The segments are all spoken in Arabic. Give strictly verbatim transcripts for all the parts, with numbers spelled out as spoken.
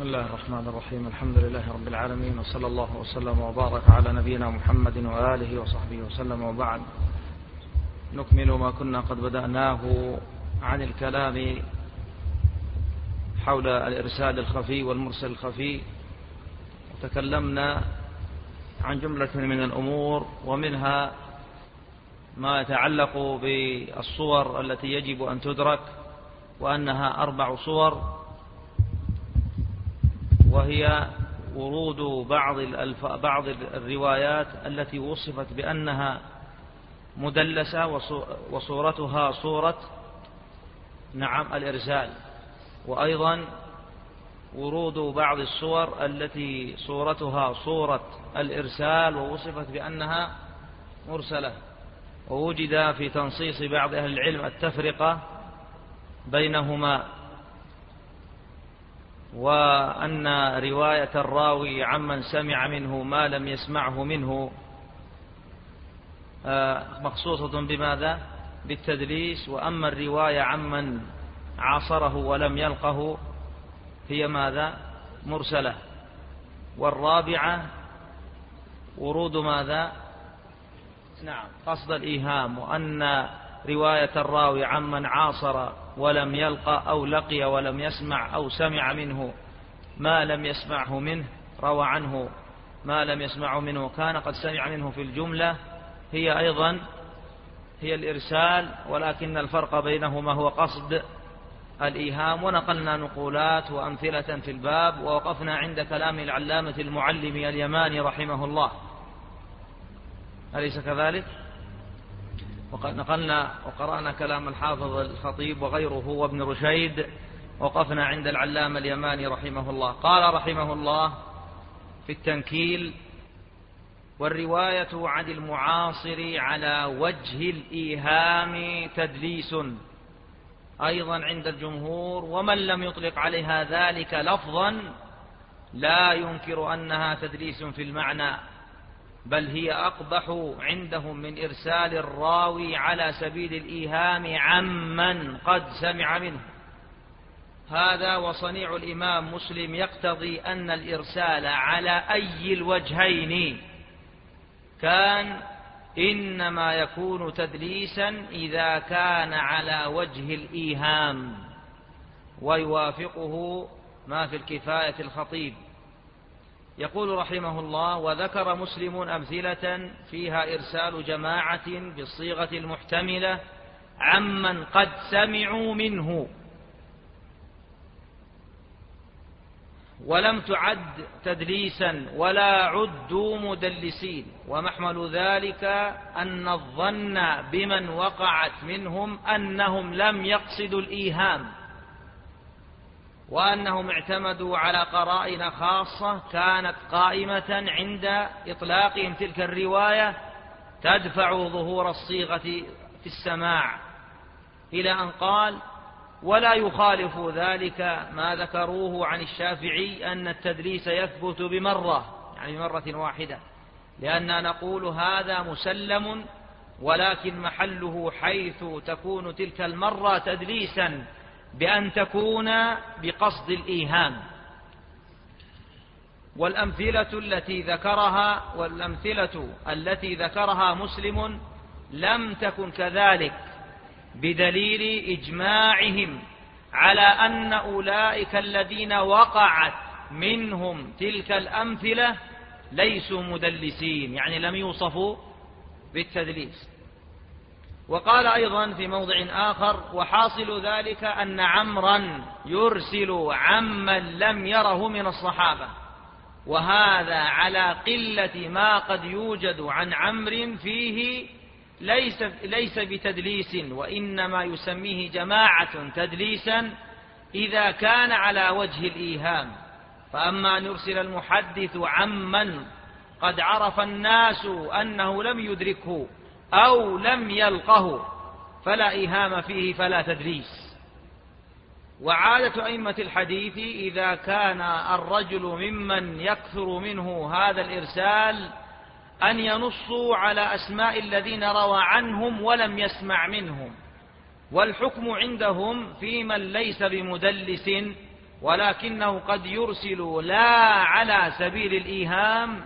بسم الله الرحمن الرحيم. الحمد لله رب العالمين، وصلى الله وسلم وبارك على نبينا محمد وآله وصحبه وسلم، وبعد. نكمل ما كنا قد بدأناه عن الكلام حول الإرسال الخفي والمرسل الخفي، وتكلمنا عن جملة من الأمور، ومنها ما يتعلق بالصور التي يجب أن تدرك، وأنها أربع صور، وهي ورود بعض الألف بعض الروايات التي وصفت بأنها مدلسة وصورتها صورة نعم الإرسال، وأيضا ورود بعض الصور التي صورتها صورة الإرسال ووصفت بأنها مرسلة. ووجد في تنصيص بعض أهل العلم التفرقة بينهما، وأن رواية الراوي عمن سمع منه ما لم يسمعه منه مخصوصة بماذا؟ بالتدليس، وأما الرواية عمن عاصره ولم يلقه هي ماذا؟ مرسلة. والرابعة ورود ماذا؟ نعم قصد الإيهام، وأن رواية الراوي عمن عاصر ولم يلقى أو لقي ولم يسمع أو سمع منه ما لم يسمعه منه، روى عنه ما لم يسمعه منه كان قد سمع منه في الجملة، هي أيضا هي الإرسال، ولكن الفرق بينهما هو قصد الإيهام. ونقلنا نقولات وأمثلة في الباب، ووقفنا عند كلام العلامة المعلم اليماني رحمه الله، أليس كذلك؟ وقد نقلنا وقرأنا كلام الحافظ الخطيب وغيره وابن رشيد، وقفنا عند العلامة اليماني رحمه الله. قال رحمه الله في التنكيل: والرواية عن المعاصر على وجه الإيهام تدليس أيضا عند الجمهور، ومن لم يطلق عليها ذلك لفظا لا ينكر أنها تدليس في المعنى، بل هي أقبح عندهم من إرسال الراوي على سبيل الإيهام عمن قد سمع منه. هذا وصنيع الإمام مسلم يقتضي أن الإرسال على أي الوجهين كان إنما يكون تدليسا إذا كان على وجه الإيهام، ويوافقه ما في الكفاية الخطيب. يقول رحمه الله: وذكر مسلم أمثلة فيها إرسال جماعة بالصيغة المحتملة عمن قد سمعوا منه ولم تعد تدليسا ولا عدوا مدلسين، ومحمل ذلك أن الظن بمن وقعت منهم أنهم لم يقصدوا الإيهام، وأنهم اعتمدوا على قرائن خاصة كانت قائمة عند إطلاقهم تلك الرواية تدفع ظهور الصيغة في السماع، إلى أن قال: ولا يخالف ذلك ما ذكروه عن الشافعي أن التدليس يثبت بمرة، يعني بمرة واحدة، لأننا نقول هذا مسلم، ولكن محله حيث تكون تلك المرة تدليسا بأن تكون بقصد الإيهام. والأمثلة التي ذكرها والأمثلة التي ذكرها مسلم لم تكن كذلك، بدليل إجماعهم على أن أولئك الذين وقعت منهم تلك الأمثلة ليسوا مدلسين، يعني لم يوصفوا بالتدليس. وقال أيضا في موضع آخر: وحاصل ذلك أن عمرا يرسل عمن لم يره من الصحابة، وهذا على قلة ما قد يوجد عن عمرو فيه ليس, ليس بتدليس، وإنما يسميه جماعة تدليسا إذا كان على وجه الإيهام. فأما أن يرسل المحدث عمن قد عرف الناس أنه لم يدركه أو لم يلقه فلا إيهام فيه، فلا تدليس. وعادة أئمة الحديث إذا كان الرجل ممن يكثر منه هذا الإرسال أن ينصوا على أسماء الذين روى عنهم ولم يسمع منهم، والحكم عندهم في من ليس بمدلس ولكنه قد يرسل لا على سبيل الإيهام،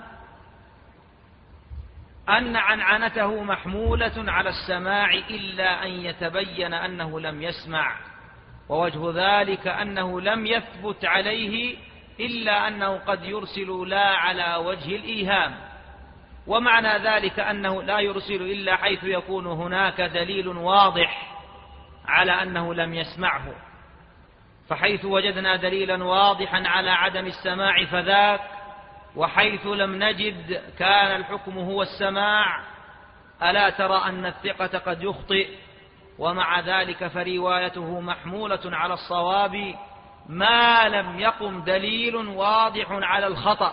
أن عنعنته محمولة على السماع إلا أن يتبين أنه لم يسمع، ووجه ذلك أنه لم يثبت عليه إلا أنه قد يرسل لا على وجه الإيهام. ومعنى ذلك أنه لا يرسل إلا حيث يكون هناك دليل واضح على أنه لم يسمعه، فحيث وجدنا دليلا واضحا على عدم السماع فذاك، وحيث لم نجد كان الحكم هو السماع. ألا ترى أن الثقة قد يخطئ، ومع ذلك فروايته محمولة على الصواب ما لم يقم دليل واضح على الخطأ.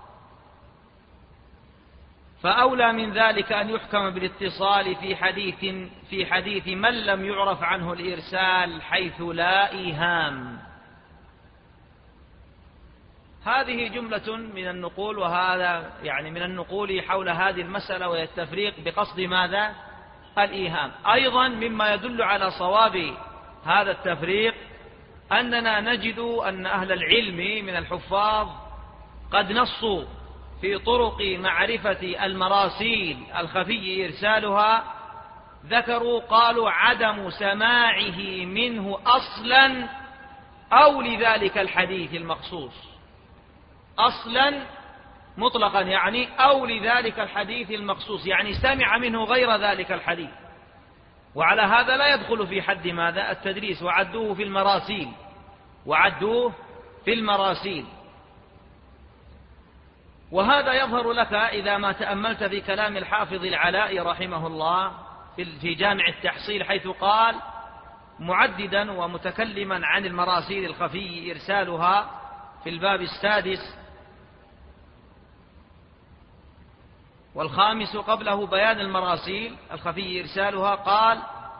فأولى من ذلك أن يحكم بالاتصال في حديث في حديث من لم يعرف عنه الإرسال حيث لا إيهام. هذه جملة من النقول، وهذا يعني من النقول حول هذه المسألة، وهي التفريق بقصد ماذا؟ الإيهام. أيضا مما يدل على صواب هذا التفريق أننا نجد أن أهل العلم من الحفاظ قد نصوا في طرق معرفة المراسيل الخفي إرسالها، ذكروا قالوا عدم سماعه منه أصلا أو لذلك الحديث المخصوص، أصلا مطلقا يعني أو لذلك الحديث المخصوص، يعني سمع منه غير ذلك الحديث. وعلى هذا لا يدخل في حد ماذا؟ التدريس، وعدوه في المراسيل وعدوه في المراسيل. وهذا يظهر لك إذا ما تأملت في كلام الحافظ العلاء رحمه الله في جامع التحصيل، حيث قال معددا ومتكلما عن المراسيل الخفي إرسالها في الباب السادس والخامس قبله بيان المراسيل الخفي إرسالها، قال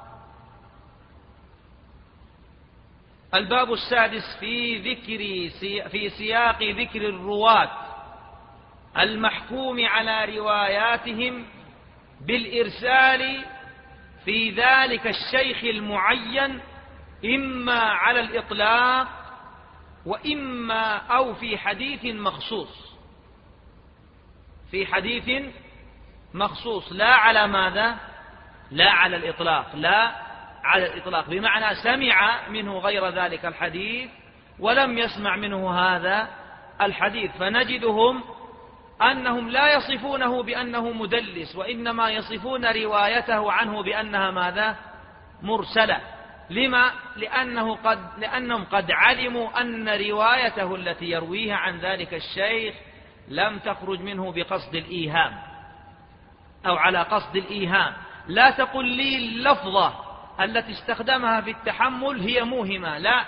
الباب السادس في ذكر في سياق ذكر الرواة المحكوم على رواياتهم بالإرسال في ذلك الشيخ المعين، إما على الإطلاق وإما أو في حديث مخصوص، في حديث مخصوص لا على ماذا؟ لا على الإطلاق، لا على الإطلاق، بمعنى سمع منه غير ذلك الحديث ولم يسمع منه هذا الحديث. فنجدهم أنهم لا يصفونه بأنه مدلس، وإنما يصفون روايته عنه بأنها ماذا؟ مرسلة. لما؟ لأنه قد لأنهم قد علموا أن روايته التي يرويها عن ذلك الشيخ لم تخرج منه بقصد الإيهام أو على قصد الإيهام. لا تقل لي اللفظة التي استخدمها في التحمل هي موهمة، لا،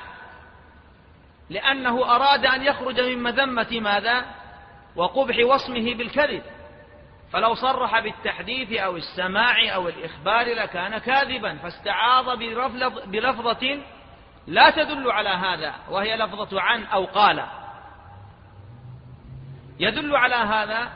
لأنه أراد أن يخرج من مذمة ماذا؟ وقبح وصمه بالكذب، فلو صرح بالتحديث أو السماع أو الإخبار لكان كاذبا، فاستعاض بلفظة لا تدل على هذا، وهي لفظة عن أو قال. يدل على هذا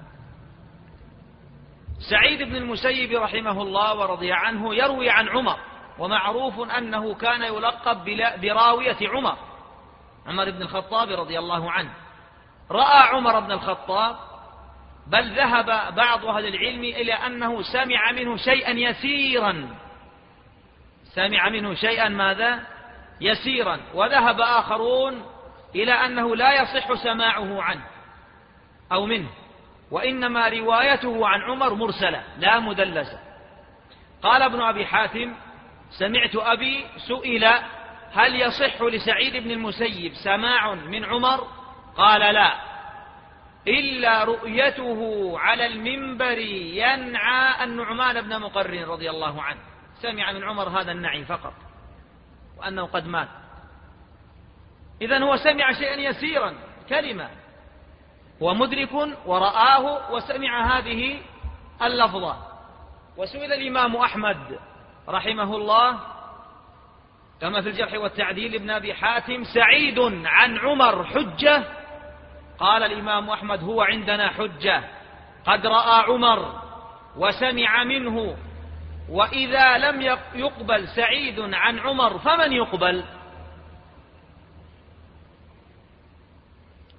سعيد بن المسيب رحمه الله ورضي عنه يروي عن عمر، ومعروف أنه كان يلقب براوية عمر، عمر بن الخطاب رضي الله عنه. رأى عمر بن الخطاب، بل ذهب بعض أهل العلم إلى أنه سمع منه شيئا يسيرا، سمع منه شيئا ماذا؟ يسيرا. وذهب آخرون إلى أنه لا يصح سماعه عنه أو منه، وإنما روايته عن عمر مرسلة لا مدلسة. قال ابن أبي حاتم: سمعت أبي سئل هل يصح لسعيد بن المسيب سماع من عمر؟ قال: لا، إلا رؤيته على المنبر ينعى النعمان بن مقرن رضي الله عنه، سمع من عمر هذا النعي فقط، وأنه قد مات. إذن هو سمع شيئا يسيرا، كلمة، هو مدرك ورآه وسمع هذه اللفظة. وسئل الإمام أحمد رحمه الله كما في الجرح والتعديل ابن أبي حاتم: سعيد عن عمر حجة؟ قال الإمام أحمد: هو عندنا حجة، قد رأى عمر وسمع منه، وإذا لم يقبل سعيد عن عمر فمن يقبل؟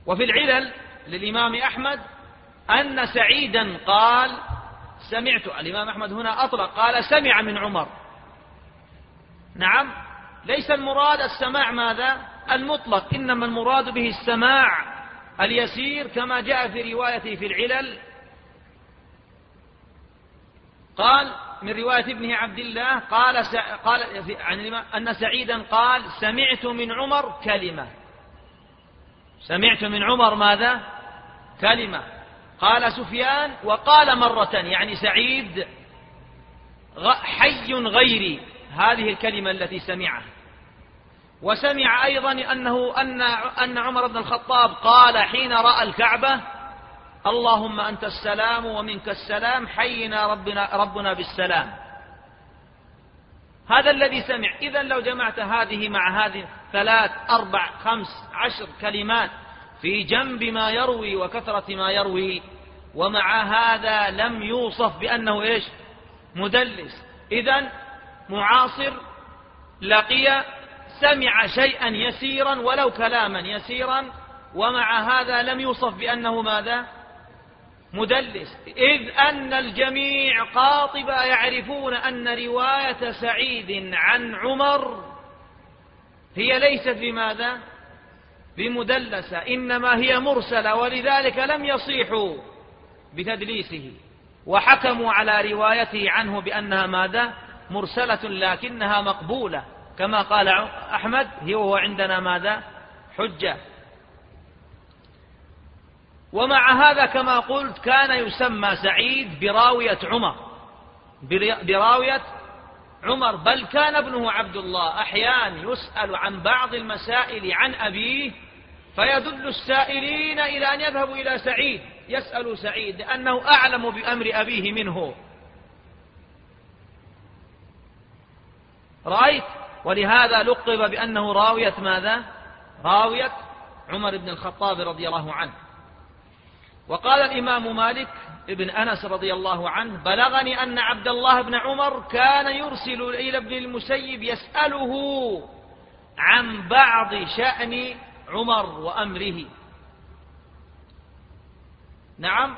وفي العلل للإمام أحمد أن سعيدا قال سمعت، الإمام أحمد هنا أطلق قال سمع من عمر. نعم، ليس المراد السماع ماذا المطلق، إنما المراد به السماع اليسير كما جاء في روايته في العلل. قال من رواية ابنه عبد الله قال س... قال عن أن سعيدا قال سمعت من عمر كلمة، سمعت من عمر ماذا كلمة. قال سفيان وقال مرة، يعني سعيد حي غيري هذه الكلمة التي سمعها. وسمع أيضا أنه أن أن عمر بن الخطاب قال حين رأى الكعبة اللهم أنت السلام ومنك السلام حينا ربنا ربنا بالسلام. هذا الذي سمع. إذن لو جمعت هذه مع هذه ثلاث أربع خمس عشر كلمات في جنب ما يروي وكثرة ما يروي، ومع هذا لم يوصف بأنه إيش مدلس. إذن معاصر لقي سمع شيئا يسيرا ولو كلاما يسيرا، ومع هذا لم يوصف بأنه ماذا مدلس، إذ أن الجميع قاطبة يعرفون أن رواية سعيد عن عمر هي ليست بماذا بمدلسة، إنما هي مرسلة، ولذلك لم يصيحوا بتدليسه وحكموا على روايته عنه بأنها ماذا مرسلة لكنها مقبولة كما قال أحمد هي وهو عندنا ماذا حجة. ومع هذا كما قلت كان يسمى سعيد براوية عمر براوية عمر بل كان ابنه عبد الله أحيانا يسأل عن بعض المسائل عن أبيه فيدل السائلين إلى أن يذهبوا إلى سعيد يسأل سعيد لأنه أعلم بأمر أبيه منه. رأيت؟ ولهذا لقب بأنه راوية ماذا راوية عمر بن الخطاب رضي الله عنه. وقال الإمام مالك ابن أنس رضي الله عنه بلغني أن عبد الله بن عمر كان يرسل إلى ابن المسيب يسأله عن بعض شأن عمر وأمره. نعم،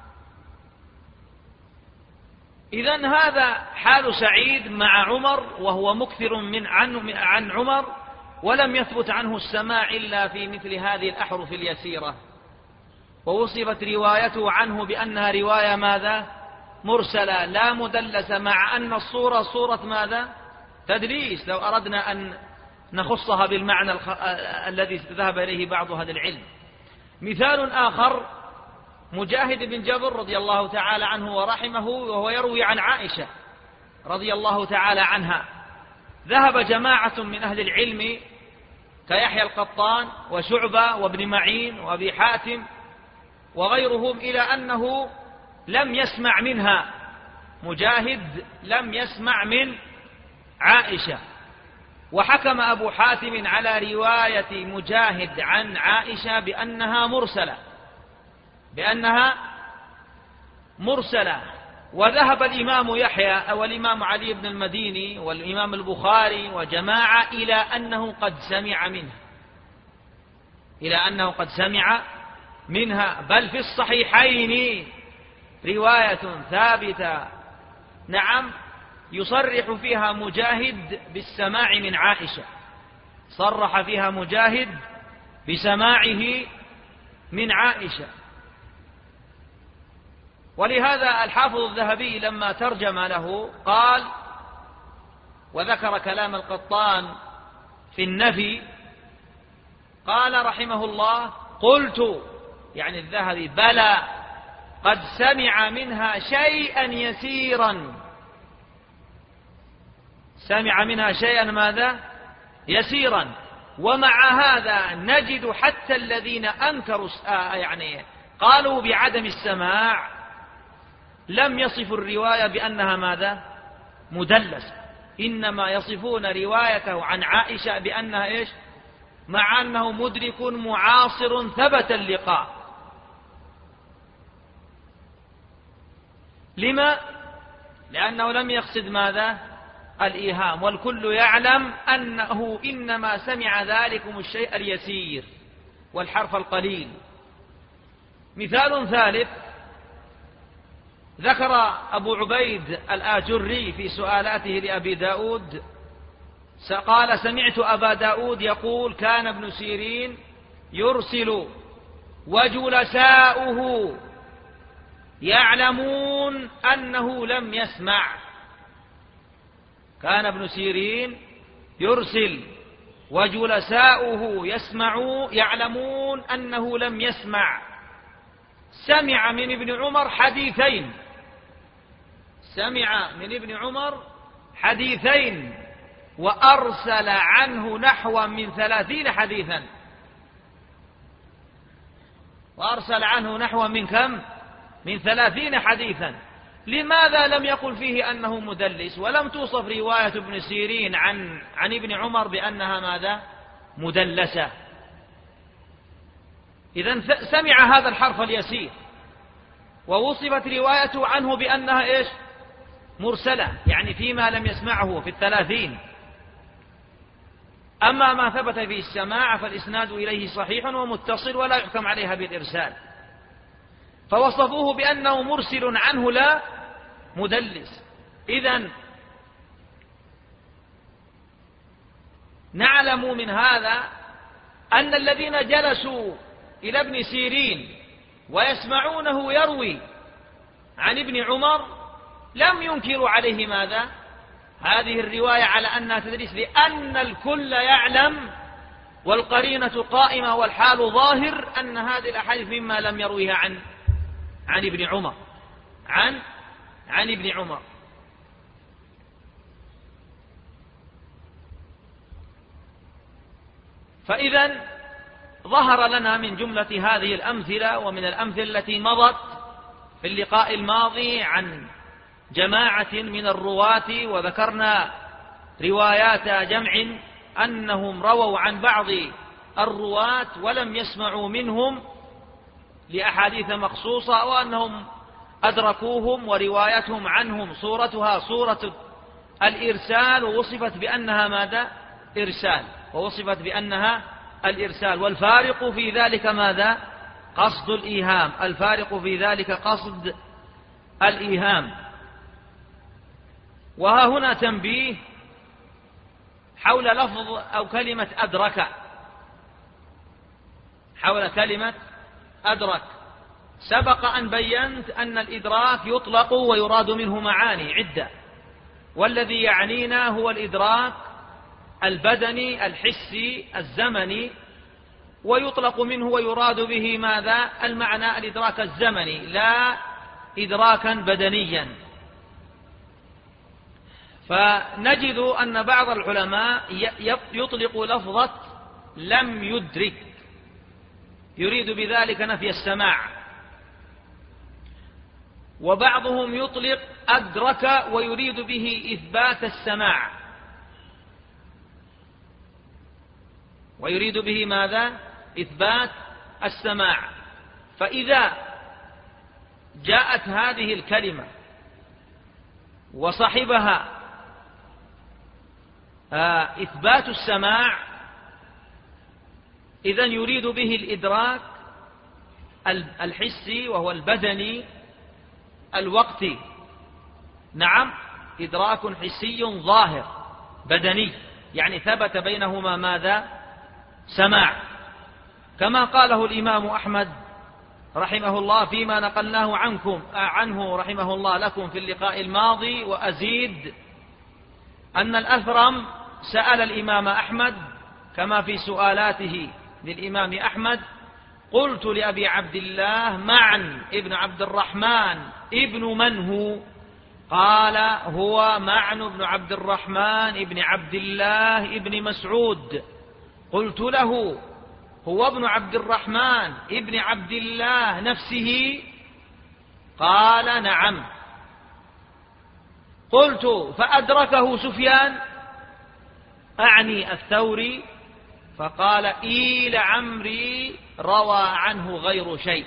إذن هذا حال سعيد مع عمر وهو مكثر من عن, عن عمر، ولم يثبت عنه السماع إلا في مثل هذه الأحرف اليسيرة، ووصفت روايته عنه بأنها رواية ماذا مرسلة لا مدلسة، مع أن الصورة صورة ماذا تدليس لو أردنا أن نخصها بالمعنى الخ... الذي ذهب إليه بعض أهل العلم. مثال آخر مجاهد بن جبر رضي الله تعالى عنه ورحمه وهو يروي عن عائشة رضي الله تعالى عنها. ذهب جماعة من أهل العلم كيحيى القطان وشعبة وابن معين وأبي حاتم وغيرهم إلى أنه لم يسمع منها، مجاهد لم يسمع من عائشة، وحكم أبو حاتم على رواية مجاهد عن عائشة بأنها مرسلة بأنها مرسلة. وذهب الإمام يحيى والإمام علي بن المديني والإمام البخاري وجماعة إلى أنه قد سمع منها إلى أنه قد سمع منها بل في الصحيحين رواية ثابتة نعم يصرح فيها مجاهد بالسماع من عائشة، صرح فيها مجاهد بسماعه من عائشة. ولهذا الحافظ الذهبي لما ترجم له قال وذكر كلام القطان في النفي قال رحمه الله قلت يعني الذهبي بلى قد سمع منها شيئا يسيرا، سمع منها شيئا ماذا يسيرا. ومع هذا نجد حتى الذين أنكروا يعني قالوا بعدم السماع لم يصفوا الرواية بأنها ماذا مدلس، إنما يصفون روايته عن عائشة بأنها إيش مع أنه مدرك معاصر ثبت اللقاء. لما؟ لأنه لم يقصد ماذا الإيهام، والكل يعلم أنه إنما سمع ذلكم الشيء اليسير والحرف القليل. مثال ثالث ذكر أبو عبيد الآجري في سؤالاته لأبي داود، قال: سمعت أبا داود يقول: كان ابن سيرين يرسل وجلساؤه يعلمون أنه لم يسمع. كان ابن سيرين يرسل وجلساؤه يسمعوا يعلمون أنه لم يسمع. سمع من ابن عمر حديثين سمع من ابن عمر حديثين وأرسل عنه نحو من ثلاثين حديثا وأرسل عنه نحو من كم؟ من ثلاثين حديثا. لماذا لم يقل فيه أنه مدلس، ولم توصف رواية ابن سيرين عن, عن ابن عمر بأنها ماذا؟ مدلسة؟ إذن سمع هذا الحرف اليسير ووصفت روايته عنه بأنها إيش؟ مرسلة، يعني فيما لم يسمعه في الثلاثين. أما ما ثبت فيه السماع فالإسناد إليه صحيح ومتصل ولا يحكم عليها بالإرسال، فوصفوه بأنه مرسل عنه لا مدلس. إذن نعلم من هذا أن الذين جلسوا إلى ابن سيرين ويسمعونه يروي عن ابن عمر لم ينكروا عليه ماذا؟ هذه الرواية على أنها تدريس، لأن الكل يعلم والقرينة قائمة والحال ظاهر أن هذه الأحاديث مما لم يرويها عن عن ابن عمر عن عن ابن عمر. فإذا ظهر لنا من جملة هذه الأمثلة ومن الأمثلة التي مضت في اللقاء الماضي عن جماعة من الرواة، وذكرنا روايات جمع أنهم رووا عن بعض الرواة ولم يسمعوا منهم لأحاديث مخصوصة، وأنهم أدركوهم وروايتهم عنهم صورتها صورة الإرسال، ووصفت بأنها ماذا؟ إرسال، ووصفت بأنها الإرسال. والفارق في ذلك ماذا؟ قصد الإيهام، الفارق في ذلك قصد الإيهام. وها هنا تنبيه حول لفظ أو كلمة أدرك، حول كلمة أدرك. سبق أن بينت أن الإدراك يطلق ويراد منه معاني عدة، والذي يعنينا هو الإدراك البدني الحسي الزمني، ويطلق منه ويراد به ماذا؟ المعنى الإدراك الزمني لا إدراكا بدنيا. فنجد أن بعض العلماء يطلق لفظة لم يدرك، يريد بذلك نفي السماع، وبعضهم يطلق أدرك ويريد به إثبات السماع، ويريد به ماذا؟ إثبات السماع. فإذا جاءت هذه الكلمة وصحبها إثبات السماع، إذن يريد به الإدراك الحسي وهو البدني الوقتي. نعم، إدراك حسي ظاهر بدني، يعني ثبت بينهما ماذا؟ سماع، كما قاله الإمام أحمد رحمه الله فيما نقلناه عنكم عنه رحمه الله لكم في اللقاء الماضي. وأزيد أن الأثرم سأل الإمام أحمد كما في سؤالاته للإمام أحمد: قلت لأبي عبد الله معن ابن عبد الرحمن ابن من هو؟ قال: هو معن بن عبد الرحمن ابن عبد الله ابن مسعود. قلت له: هو ابن عبد الرحمن ابن عبد الله نفسه؟ قال: نعم. قلت: فأدركه سفيان أعني الثوري؟ فقال: إي لعمري روى عنه غير شيء.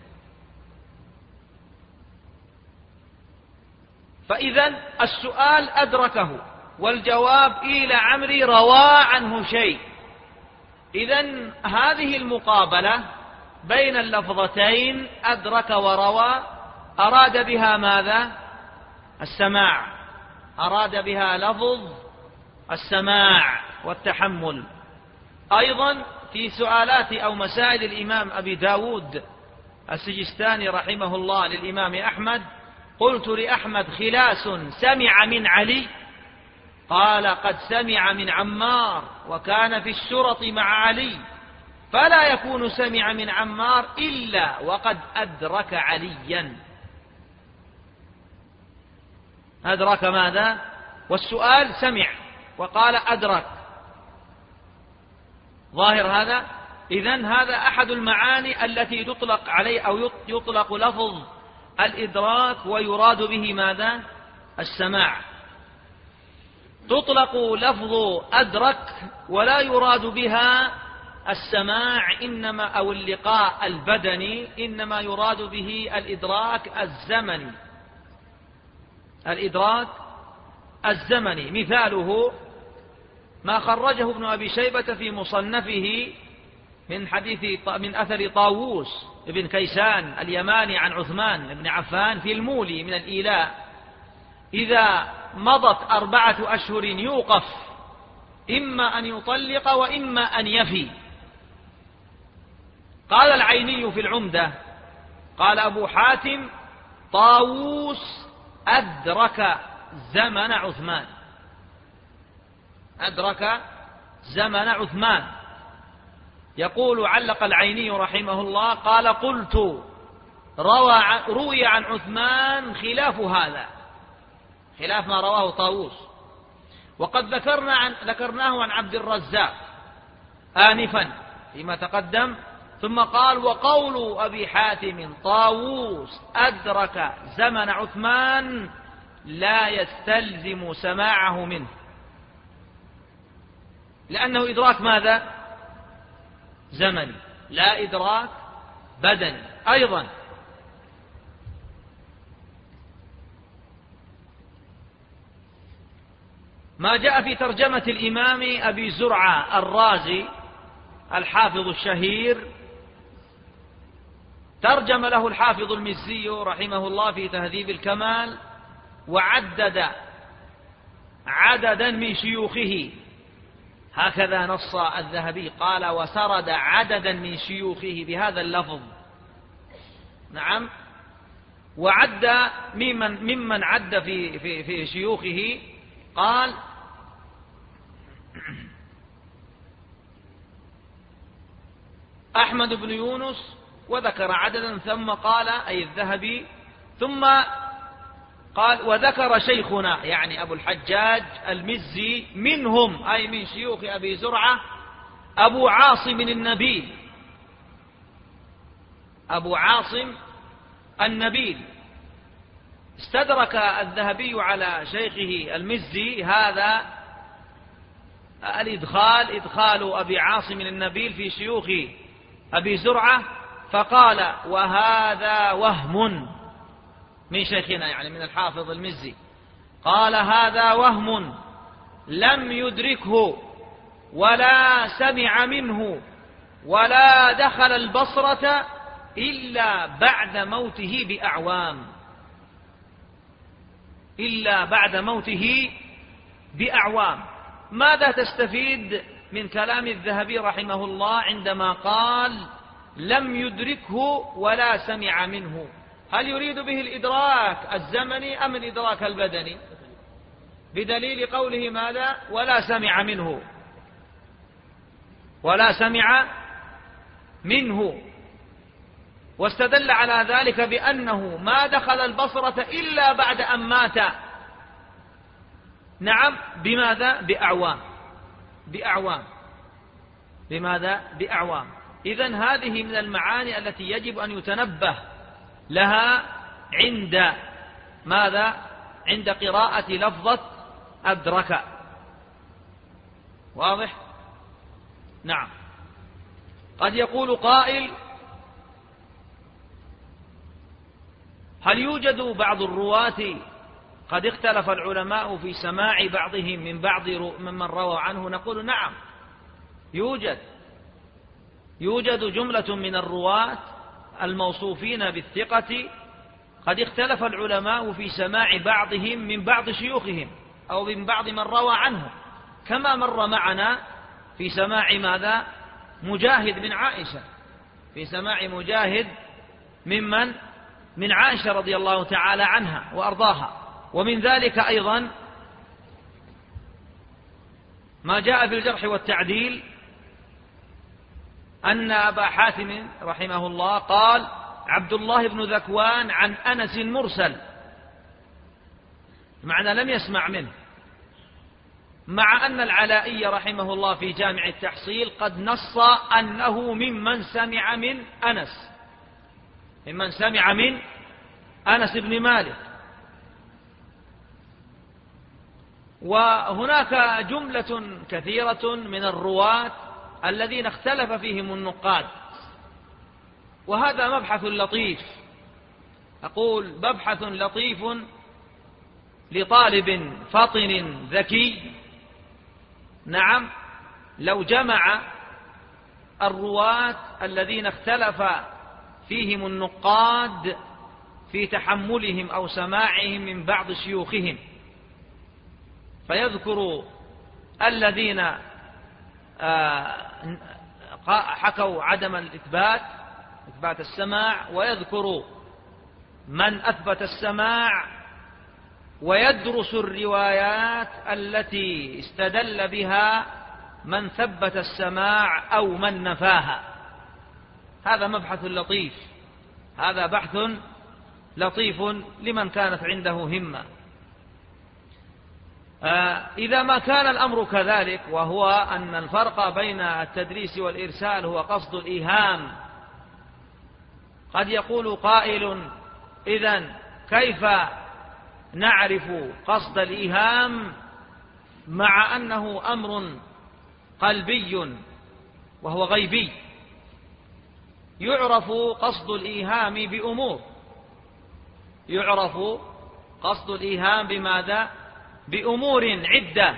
فإذن السؤال أدركه، والجواب إي لعمري روى عنه شيء. إذن هذه المقابلة بين اللفظتين أدرك وروى أراد بها ماذا؟ السماع، أراد بها لفظ السماع والتحمل. أيضا في سؤالات أو مسائل الإمام أبي داود السجستاني رحمه الله للإمام أحمد: قلت لأحمد: خلاس سمع من علي؟ قال: قد سمع من عمار، وكان في الشرط مع علي، فلا يكون سمع من عمار إلا وقد أدرك عليا. أدرك ماذا؟ والسؤال سمع وقال أدرك، ظاهر هذا. إذن هذا أحد المعاني التي تطلق عليه أو يطلق لفظ الإدراك ويراد به ماذا؟ السماع. تطلق لفظ أدرك ولا يراد بها السماع إنما أو اللقاء البدني، إنما يراد به الإدراك الزمني. الإدراك الزمني مثاله ما خرجه ابن أبي شيبة في مصنفه من حديث من أثر طاووس ابن كيسان اليماني عن عثمان بن عفان في المولي من الإيلاء: إذا مضت أربعة أشهر يوقف، إما أن يطلق وإما أن يفي. قال العيني في العمدة: قال أبو حاتم: طاووس أدرك زمن عثمان، أدرك زمن عثمان. يقول علق العيني رحمه الله: قال قلت: روى روي عن عثمان خلاف هذا، خلاف ما رواه طاووس، وقد ذكرنا عن ذكرناه عن عبد الرزاق آنفا فيما تقدم. ثم قال: وقول أبي حاتم طاووس أدرك زمن عثمان لا يستلزم سماعه منه، لأنه إدراك ماذا؟ زمني، لا إدراك بدني. أيضا ما جاء في ترجمة الإمام أبي زرعة الرازي الحافظ الشهير، ترجم له الحافظ المزي رحمه الله في تهذيب الكمال، وعدد عددا من شيوخه، هكذا نص الذهبي، قال: وسرد عددا من شيوخه بهذا اللفظ. نعم، وعد ممن, ممن عد في, في, في شيوخه، قال: أحمد بن يونس، وذكر عددا، ثم قال أي الذهبي، ثم قال: وذكر شيخنا يعني أبو الحجاج المزي منهم أي من شيوخ أبي زرعة أبو عاصم النبيل، أبو عاصم النبيل. استدرك الذهبي على شيخه المزي هذا الإدخال، إدخال أبي عاصم النبيل في شيوخ أبي زرعة، فقال: وهذا وهم من شيخنا يعني من الحافظ المزي، قال: هذا وهم لم يدركه ولا سمع منه ولا دخل البصرة إلا بعد موته بأعوام، إلا بعد موته بأعوام. ماذا تستفيد من كلام الذهبي رحمه الله عندما قال: لم يدركه ولا سمع منه؟ هل يريد به الإدراك الزمني أم الإدراك البدني؟ بدليل قوله ماذا؟ ولا سمع منه، ولا سمع منه. واستدل على ذلك بأنه ما دخل البصرة إلا بعد أن مات. نعم، بماذا؟ بأعوام، بأعوام. بماذا؟ بأعوام. إذن هذه من المعاني التي يجب أن يتنبه لها عند ماذا؟ عند قراءة لفظة أدرك. واضح؟ نعم. قد يقول قائل: هل يوجد بعض الرواة قد اختلف العلماء في سماع بعضهم من بعض ممن روى عنه؟ نقول: نعم، يوجد. يوجد جملة من الرواة الموصوفين بالثقة قد اختلف العلماء في سماع بعضهم من بعض شيوخهم أو من بعض من روى عنه، كما مر معنا في سماع ماذا؟ مجاهد من عائشة، في سماع مجاهد ممن؟ من عائشة رضي الله تعالى عنها وأرضاها. ومن ذلك أيضا ما جاء في الجرح والتعديل أن أبا حاتم رحمه الله قال: عبد الله بن ذكوان عن أنس مرسل، معنى لم يسمع منه، مع أن العلائي رحمه الله في جامع التحصيل قد نص أنه ممن سمع من أنس، ممن سمع من أنس بن مالك. وهناك جملة كثيرة من الرواة الذين اختلف فيهم النقاد، وهذا مبحث لطيف، أقول مبحث لطيف لطالب فطن ذكي، نعم، لو جمع الرواة الذين اختلف فيهم النقاد في تحملهم أو سماعهم من بعض شيوخهم، فيذكر الذين حكوا عدم الإثبات، إثبات السماع، ويذكر من أثبت السماع، ويدرس الروايات التي استدل بها من ثبت السماع أو من نفاها. هذا مبحث لطيف، هذا بحث لطيف لمن كانت عنده همة. إذا ما كان الأمر كذلك، وهو أن الفرق بين التدليس والإرسال هو قصد الإيهام، قد يقول قائل: إذن كيف نعرف قصد الإيهام مع أنه أمر قلبي وهو غيبي؟ يعرف قصد الإيهام بأمور، يعرف قصد الإيهام بماذا؟ بأمور عدة،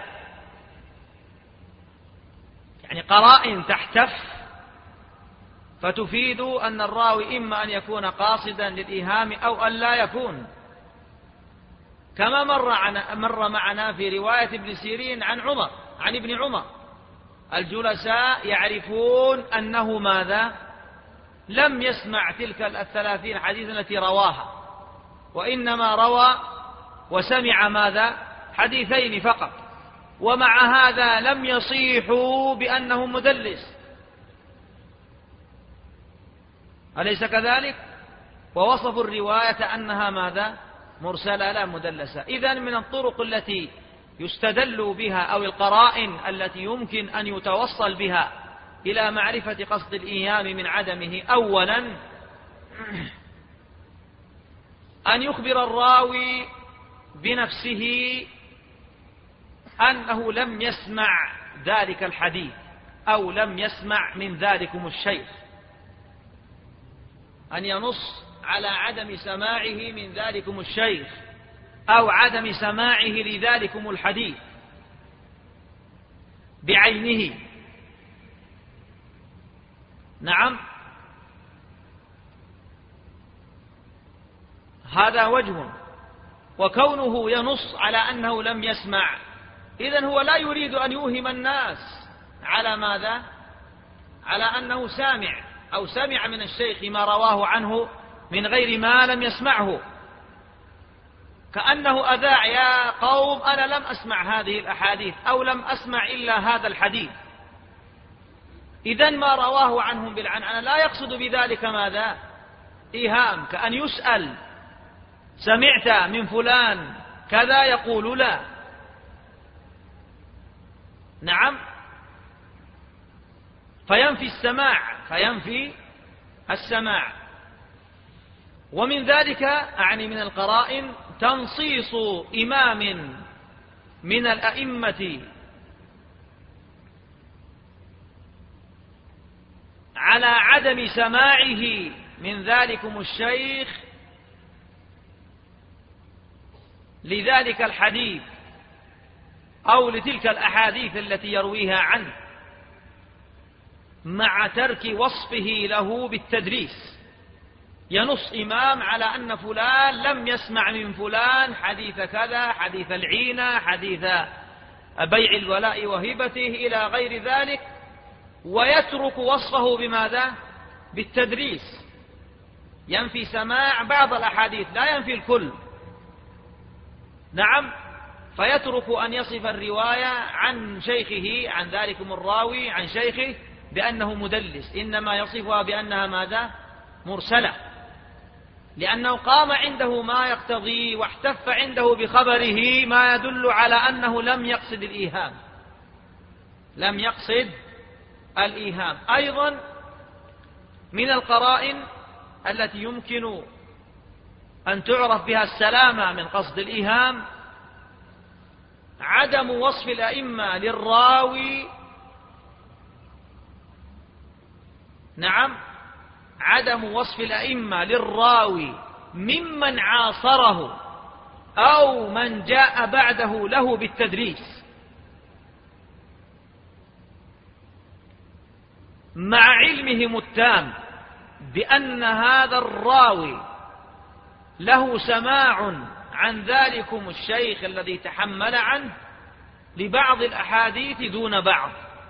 يعني قرائن تحتف فتفيد أن الراوي إما أن يكون قاصدا للإيهام أو أن لا يكون، كما مر, مر معنا في رواية ابن سيرين عن عمر عن ابن عمر: الجلساء يعرفون أنه ماذا؟ لم يسمع تلك الثلاثين حديثا التي رواها، وإنما روى وسمع ماذا؟ حديثين فقط، ومع هذا لم يصيحوا بأنه مدلس، أليس كذلك؟ ووصفوا الرواية أنها ماذا؟ مرسلة لا مدلسة. إذن من الطرق التي يستدل بها أو القرائن التي يمكن أن يتوصل بها إلى معرفة قصد الإيهام من عدمه، أولا أن يخبر الراوي بنفسه أنه لم يسمع ذلك الحديث أو لم يسمع من ذلكم الشيخ، أن ينص على عدم سماعه من ذلكم الشيخ أو عدم سماعه لذلكم الحديث بعينه. نعم، هذا وجه. وكونه ينص على أنه لم يسمع، إذن هو لا يريد أن يوهم الناس على ماذا؟ على أنه سامع أو سمع من الشيخ ما رواه عنه من غير ما لم يسمعه، كأنه أذاع: يا قوم أنا لم أسمع هذه الأحاديث أو لم أسمع إلا هذا الحديث. إذن ما رواه عنهم بالعنعنة لا يقصد بذلك ماذا؟ إيهام، كأن يسأل: سمعت من فلان كذا؟ يقول لا. نعم، فينفي السماع، فينفي السماع. ومن ذلك أعني من القرائن تنصيص إمام من الأئمة على عدم سماعه من ذلكم الشيخ لذلك الحديث أو لتلك الأحاديث التي يرويها عنه، مع ترك وصفه له بالتدليس. ينص إمام على أن فلان لم يسمع من فلان حديث كذا، حديث العينة، حديث بيع الولاء وهبته إلى غير ذلك، ويترك وصفه بماذا؟ بالتدليس. ينفي سماع بعض الأحاديث، لا ينفي الكل. نعم، فيترك أن يصف الرواية عن شيخه، عن ذلكم الراوي عن شيخه بأنه مدلس، إنما يصفها بأنها ماذا؟ مرسلة، لأنه قام عنده ما يقتضي واحتف عنده بخبره ما يدل على أنه لم يقصد الإيهام، لم يقصد الإيهام. أيضا من القرائن التي يمكن أن تعرف بها السلامة من قصد الإيهام عدم وصف الأئمة للراوي، نعم، عدم وصف الأئمة للراوي ممن عاصره أو من جاء بعده له بالتدليس، مع علمهم التام بأن هذا الراوي له سماع عن ذلكم الشيخ الذي تحمل عنه لبعض الأحاديث دون بعض.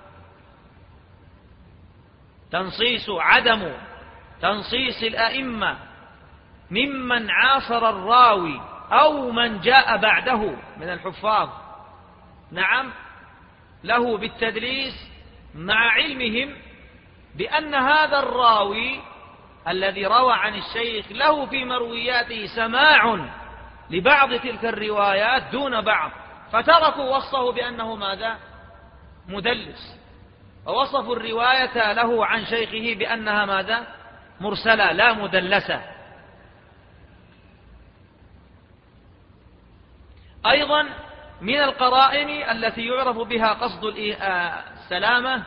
تنصيص عدم تنصيص الأئمة ممن عاصر الراوي أو من جاء بعده من الحفاظ، نعم، له بالتدليس مع علمهم بأن هذا الراوي الذي روى عن الشيخ له في مروياته سماع لبعض تلك الروايات دون بعض، فتركوا وصفه بأنه ماذا؟ مدلس، ووصفوا الرواية له عن شيخه بأنها ماذا؟ مرسلة لا مدلسة. أيضا من القرائن التي يعرف بها قصد السلامة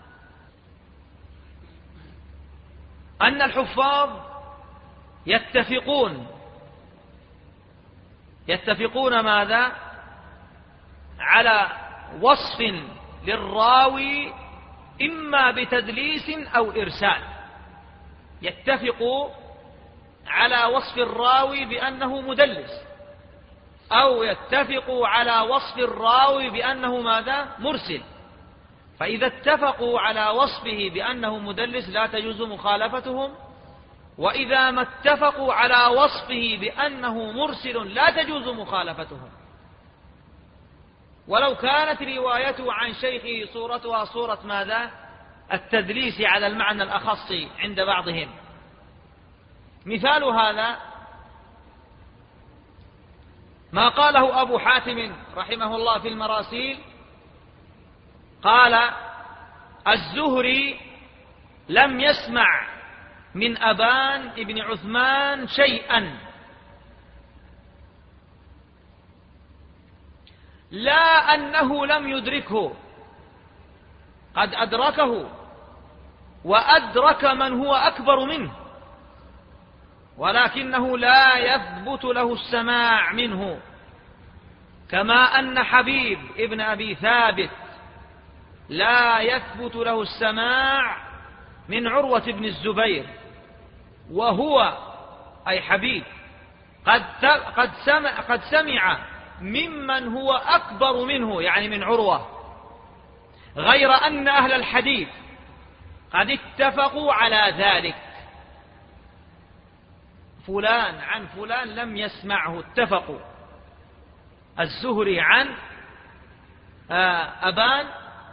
أن الحفاظ يتفقون يتفقون ماذا؟ على وصف للراوي إما بتدليس أو إرسال. يتفقوا على وصف الراوي بأنه مدلس، أو يتفقوا على وصف الراوي بأنه ماذا؟ مرسل. فإذا اتفقوا على وصفه بأنه مدلس لا تجوز مخالفتهم، وإذا ما اتفقوا على وصفه بأنه مرسل لا تجوز مخالفتهم، ولو كانت روايته عن شيخه صورتها صورة ماذا؟ التدليس على المعنى الأخص عند بعضهم. مثال هذا ما قاله أبو حاتم رحمه الله في المراسيل، قال: الزهري لم يسمع من أبان ابن عثمان شيئا، لا أنه لم يدركه، قد أدركه وأدرك من هو أكبر منه، ولكنه لا يثبت له السماع منه، كما أن حبيب ابن أبي ثابت لا يثبت له السماع من عروة بن الزبير، وهو أي حبيب قد قد سمع قد سمع ممن هو أكبر منه، يعني من عروة، غير أن أهل الحديث قد اتفقوا على ذلك. فلان عن فلان لم يسمعه، اتفقوا. الزهري عن أبان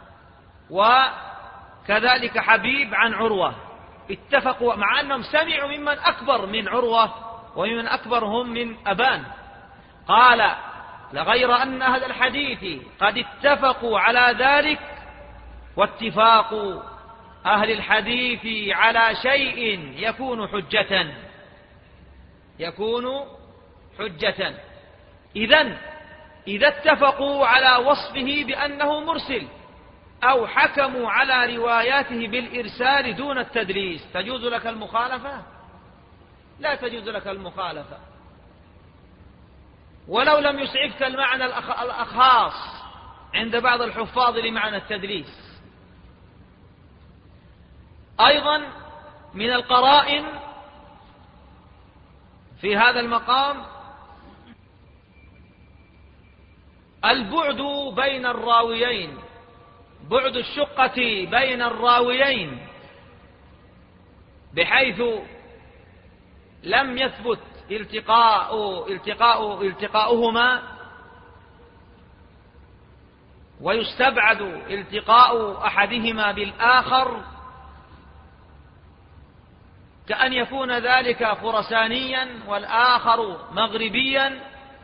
وكذلك حبيب عن عروة، اتفقوا، مع أنهم سمعوا ممن أكبر من عروة وممن أكبر هم من أبان. قال: لغير أن أهل الحديث قد اتفقوا على ذلك، واتفاق أهل الحديث على شيء يكون حجة يكون حجة. إذن إذا اتفقوا على وصفه بأنه مرسل أو حكموا على رواياته بالإرسال دون التدليس، تجوز لك المخالفة؟ لا تجوز لك المخالفة، ولو لم يسعفك المعنى الأخاص عند بعض الحفاظ لمعنى التدليس. أيضا من القرائن في هذا المقام البعد بين الراويين، بعد الشقة بين الراويين، بحيث لم يثبت التقاء التقاء التقاؤهما ويستبعد التقاء أحدهما بالآخر، كأن يكون ذلك خرسانيا والآخر مغربيا،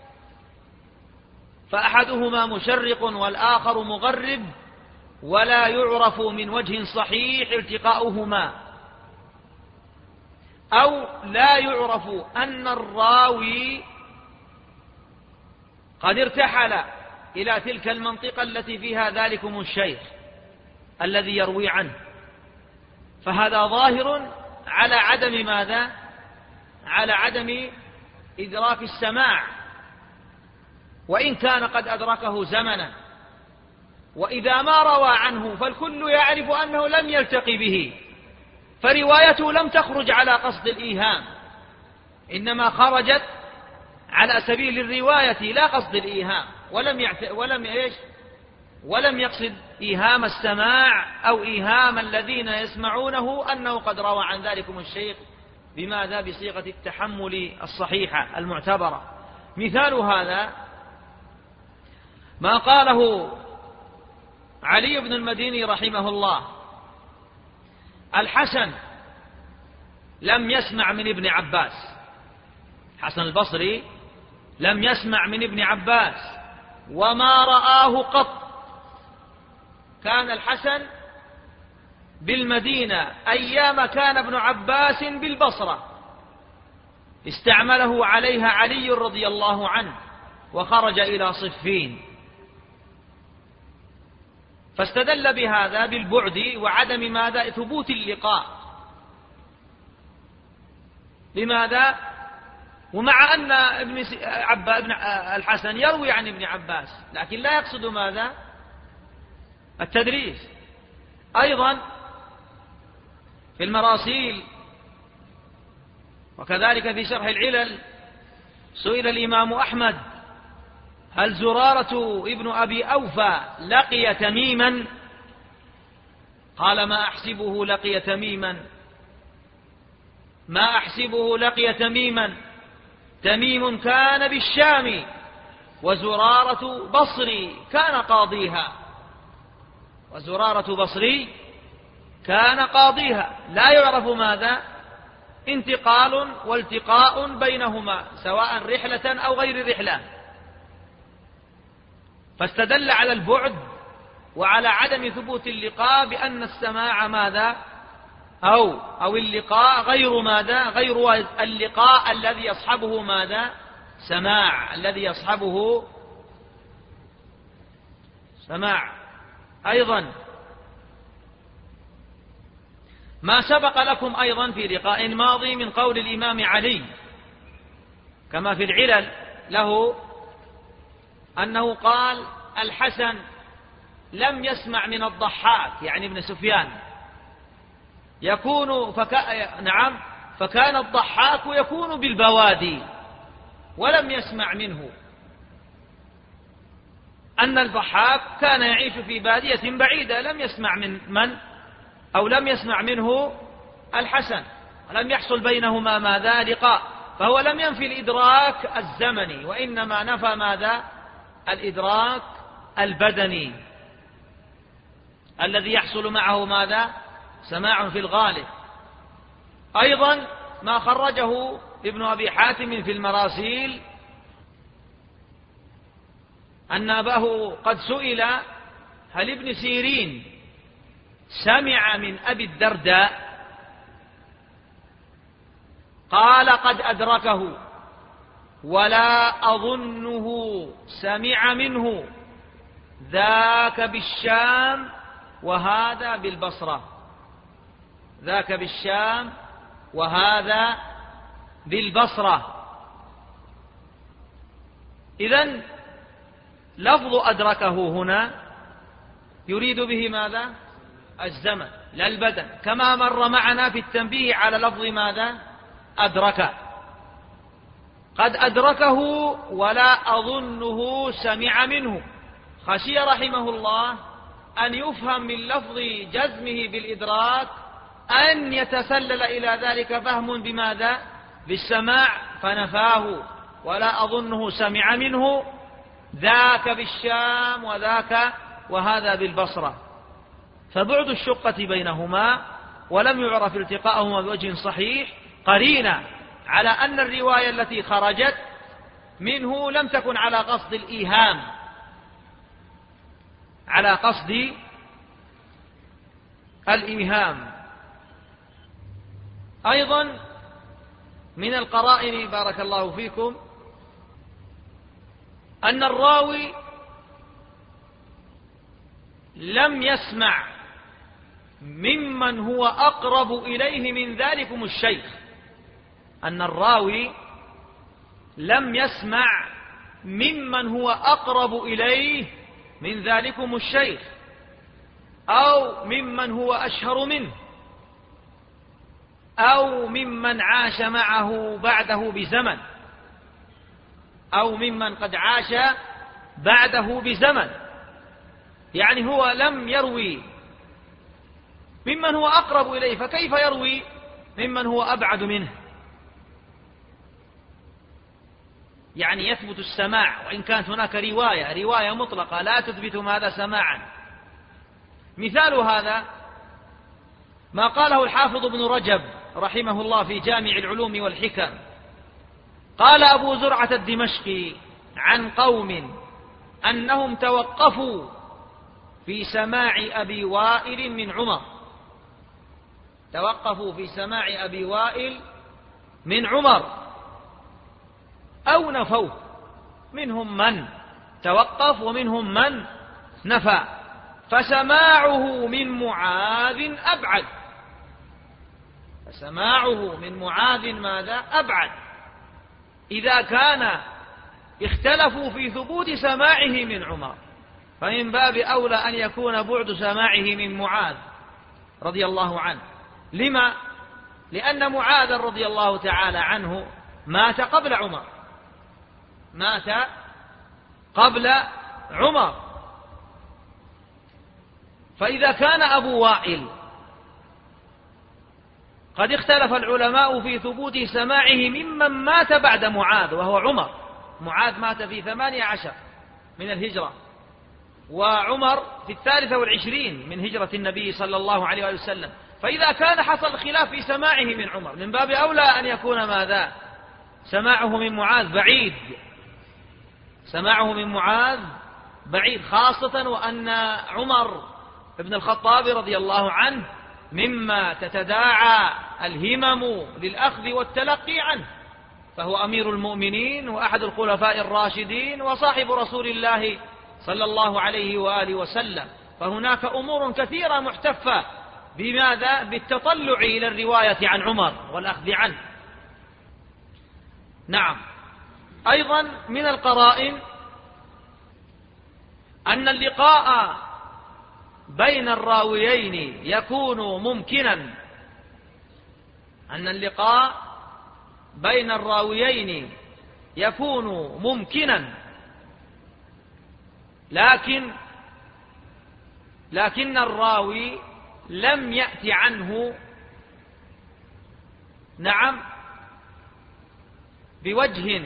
فأحدهما مشرق والآخر مغرب، ولا يعرف من وجه صحيح التقاؤهما، أو لا يعرف أن الراوي قد ارتحل إلى تلك المنطقة التي فيها ذلكم الشيخ الذي يروي عنه، فهذا ظاهر على عدم ماذا؟ على عدم إدراك السماع، وإن كان قد أدركه زمنا. وإذا ما روى عنه فالكل يعرف أنه لم يلتقي به، فروايته لم تخرج على قصد الإيهام، إنما خرجت على سبيل الرواية لا قصد الإيهام، ولم يعت... ولم إيش؟ ولم يقصد إيهام السماع أو إيهام الذين يسمعونه أنه قد روى عن ذلكم الشيخ بماذا؟ بصيغة التحمل الصحيحة المعتبرة. مثال هذا ما قاله علي بن المديني رحمه الله: الحسن لم يسمع من ابن عباس، حسن البصري لم يسمع من ابن عباس وما رآه قط. كان الحسن بالمدينة أيام كان ابن عباس بالبصرة، استعمله عليها علي رضي الله عنه وخرج إلى صفين، فاستدل بهذا بالبعد وعدم ماذا؟ ثبوت اللقاء. لماذا؟ ومع أن ابن عبا ابن الحسن يروي عن ابن عباس، لكن لا يقصد ماذا؟ التدريس. أيضا في المراسيل وكذلك في شرح العلل سئل الإمام أحمد: هل زرارة ابن أبي أوفى لقي تميما؟ قال: ما أحسبه لقي تميما، ما أحسبه لقي تميما، تميم كان بالشام وزرارة بصري كان قاضيها، وزرارة بصري كان قاضيها، لا يعرف ماذا؟ انتقال والتقاء بينهما سواء رحلة أو غير رحلة. فاستدل على البعد وعلى عدم ثبوت اللقاء بأن السماع ماذا؟ أو أو اللقاء غير ماذا؟ غير اللقاء الذي يصحبه ماذا؟ سماع، الذي يصحبه سماع. أيضا ما سبق لكم أيضا في لقاء ماضي من قول الإمام علي كما في العلل له أنه قال: الحسن لم يسمع من الضحاك، يعني ابن سفيان، يكون فك... نعم فكان الضحاك يكون بالبوادي ولم يسمع منه، أن الضحاك كان يعيش في بادية بعيدة لم يسمع من من أو لم يسمع منه الحسن، ولم يحصل بينهما ماذا؟ لقاء. فهو لم ينفي الإدراك الزمني، وإنما نفى ماذا؟ الإدراك البدني الذي يحصل معه ماذا؟ سماع في الغالب. أيضا ما خرجه ابن أبي حاتم في المراسيل أن أباه قد سئل: هل ابن سيرين سمع من أبي الدرداء؟ قال: قد أدركه ولا أظنه سمع منه، ذاك بالشام وهذا بالبصرة، ذاك بالشام وهذا بالبصرة. إذن لفظ أدركه هنا يريد به ماذا؟ الزمن، لا البدن، كما مر معنا في التنبيه على لفظ ماذا؟ أدرك. قد أدركه ولا أظنه سمع منه، خشي رحمه الله أن يفهم من لفظ جزمه بالإدراك أن يتسلل إلى ذلك فهم بماذا؟ بالسماع، فنفاه ولا أظنه سمع منه، ذاك بالشام وذاك وهذا بالبصرة. فبعد الشقة بينهما ولم يعرف التقاءهما بوجه صحيح قرينة على أن الرواية التي خرجت منه لم تكن على قصد الإيهام، على قصد الإيهام. أيضا من القرائن بارك الله فيكم أن الراوي لم يسمع ممن هو أقرب إليه من ذلكم الشيخ، أن الراوي لم يسمع ممن هو أقرب إليه من ذلكم الشيخ أو ممن هو أشهر منه أو ممن عاش معه بعده بزمن أو ممن قد عاش بعده بزمن، يعني هو لم يروي ممن هو أقرب إليه، فكيف يروي ممن هو أبعد منه؟ يعني يثبت السماع وإن كانت هناك رواية رواية مطلقة لا تثبت ماذا؟ سماعا. مثال هذا ما قاله الحافظ ابن رجب رحمه الله في جامع العلوم والحكم، قال أبو زرعة الدمشقي عن قوم أنهم توقفوا في سماع أبي وائل من عمر، توقفوا في سماع أبي وائل من عمر أو نفوه، منهم من توقف ومنهم من نفى، فسماعه من معاذ أبعد، فسماعه من معاذ ماذا؟ أبعد. إذا كان اختلفوا في ثبوت سماعه من عمر فمن باب أولى أن يكون بعد سماعه من معاذ رضي الله عنه. لما؟ لأن معاذ رضي الله تعالى عنه مات قبل عمر، مات قبل عمر. فإذا كان أبو وائل قد اختلف العلماء في ثبوت سماعه ممن مات بعد معاذ وهو عمر، معاذ مات في ثمانية عشر من الهجرة وعمر في الثالثة والعشرين من هجرة النبي صلى الله عليه وسلم، فإذا كان حصل خلاف في سماعه من عمر من باب أولى أن يكون ماذا؟ سماعه من معاذ بعيد، سماعه من معاذ بعيد، خاصة وأن عمر بن الخطاب رضي الله عنه مما تتداعى الهمم للأخذ والتلقي عنه، فهو أمير المؤمنين وأحد الخلفاء الراشدين وصاحب رسول الله صلى الله عليه وآله وسلم، فهناك أمور كثيرة محتفة بماذا؟ بالتطلع إلى الرواية عن عمر والأخذ عنه. نعم. أيضا من القرائن أن اللقاء بين الراويين يكون ممكنا، أن اللقاء بين الراويين يكون ممكنا لكن لكن الراوي لم يأتي عنه نعم بوجه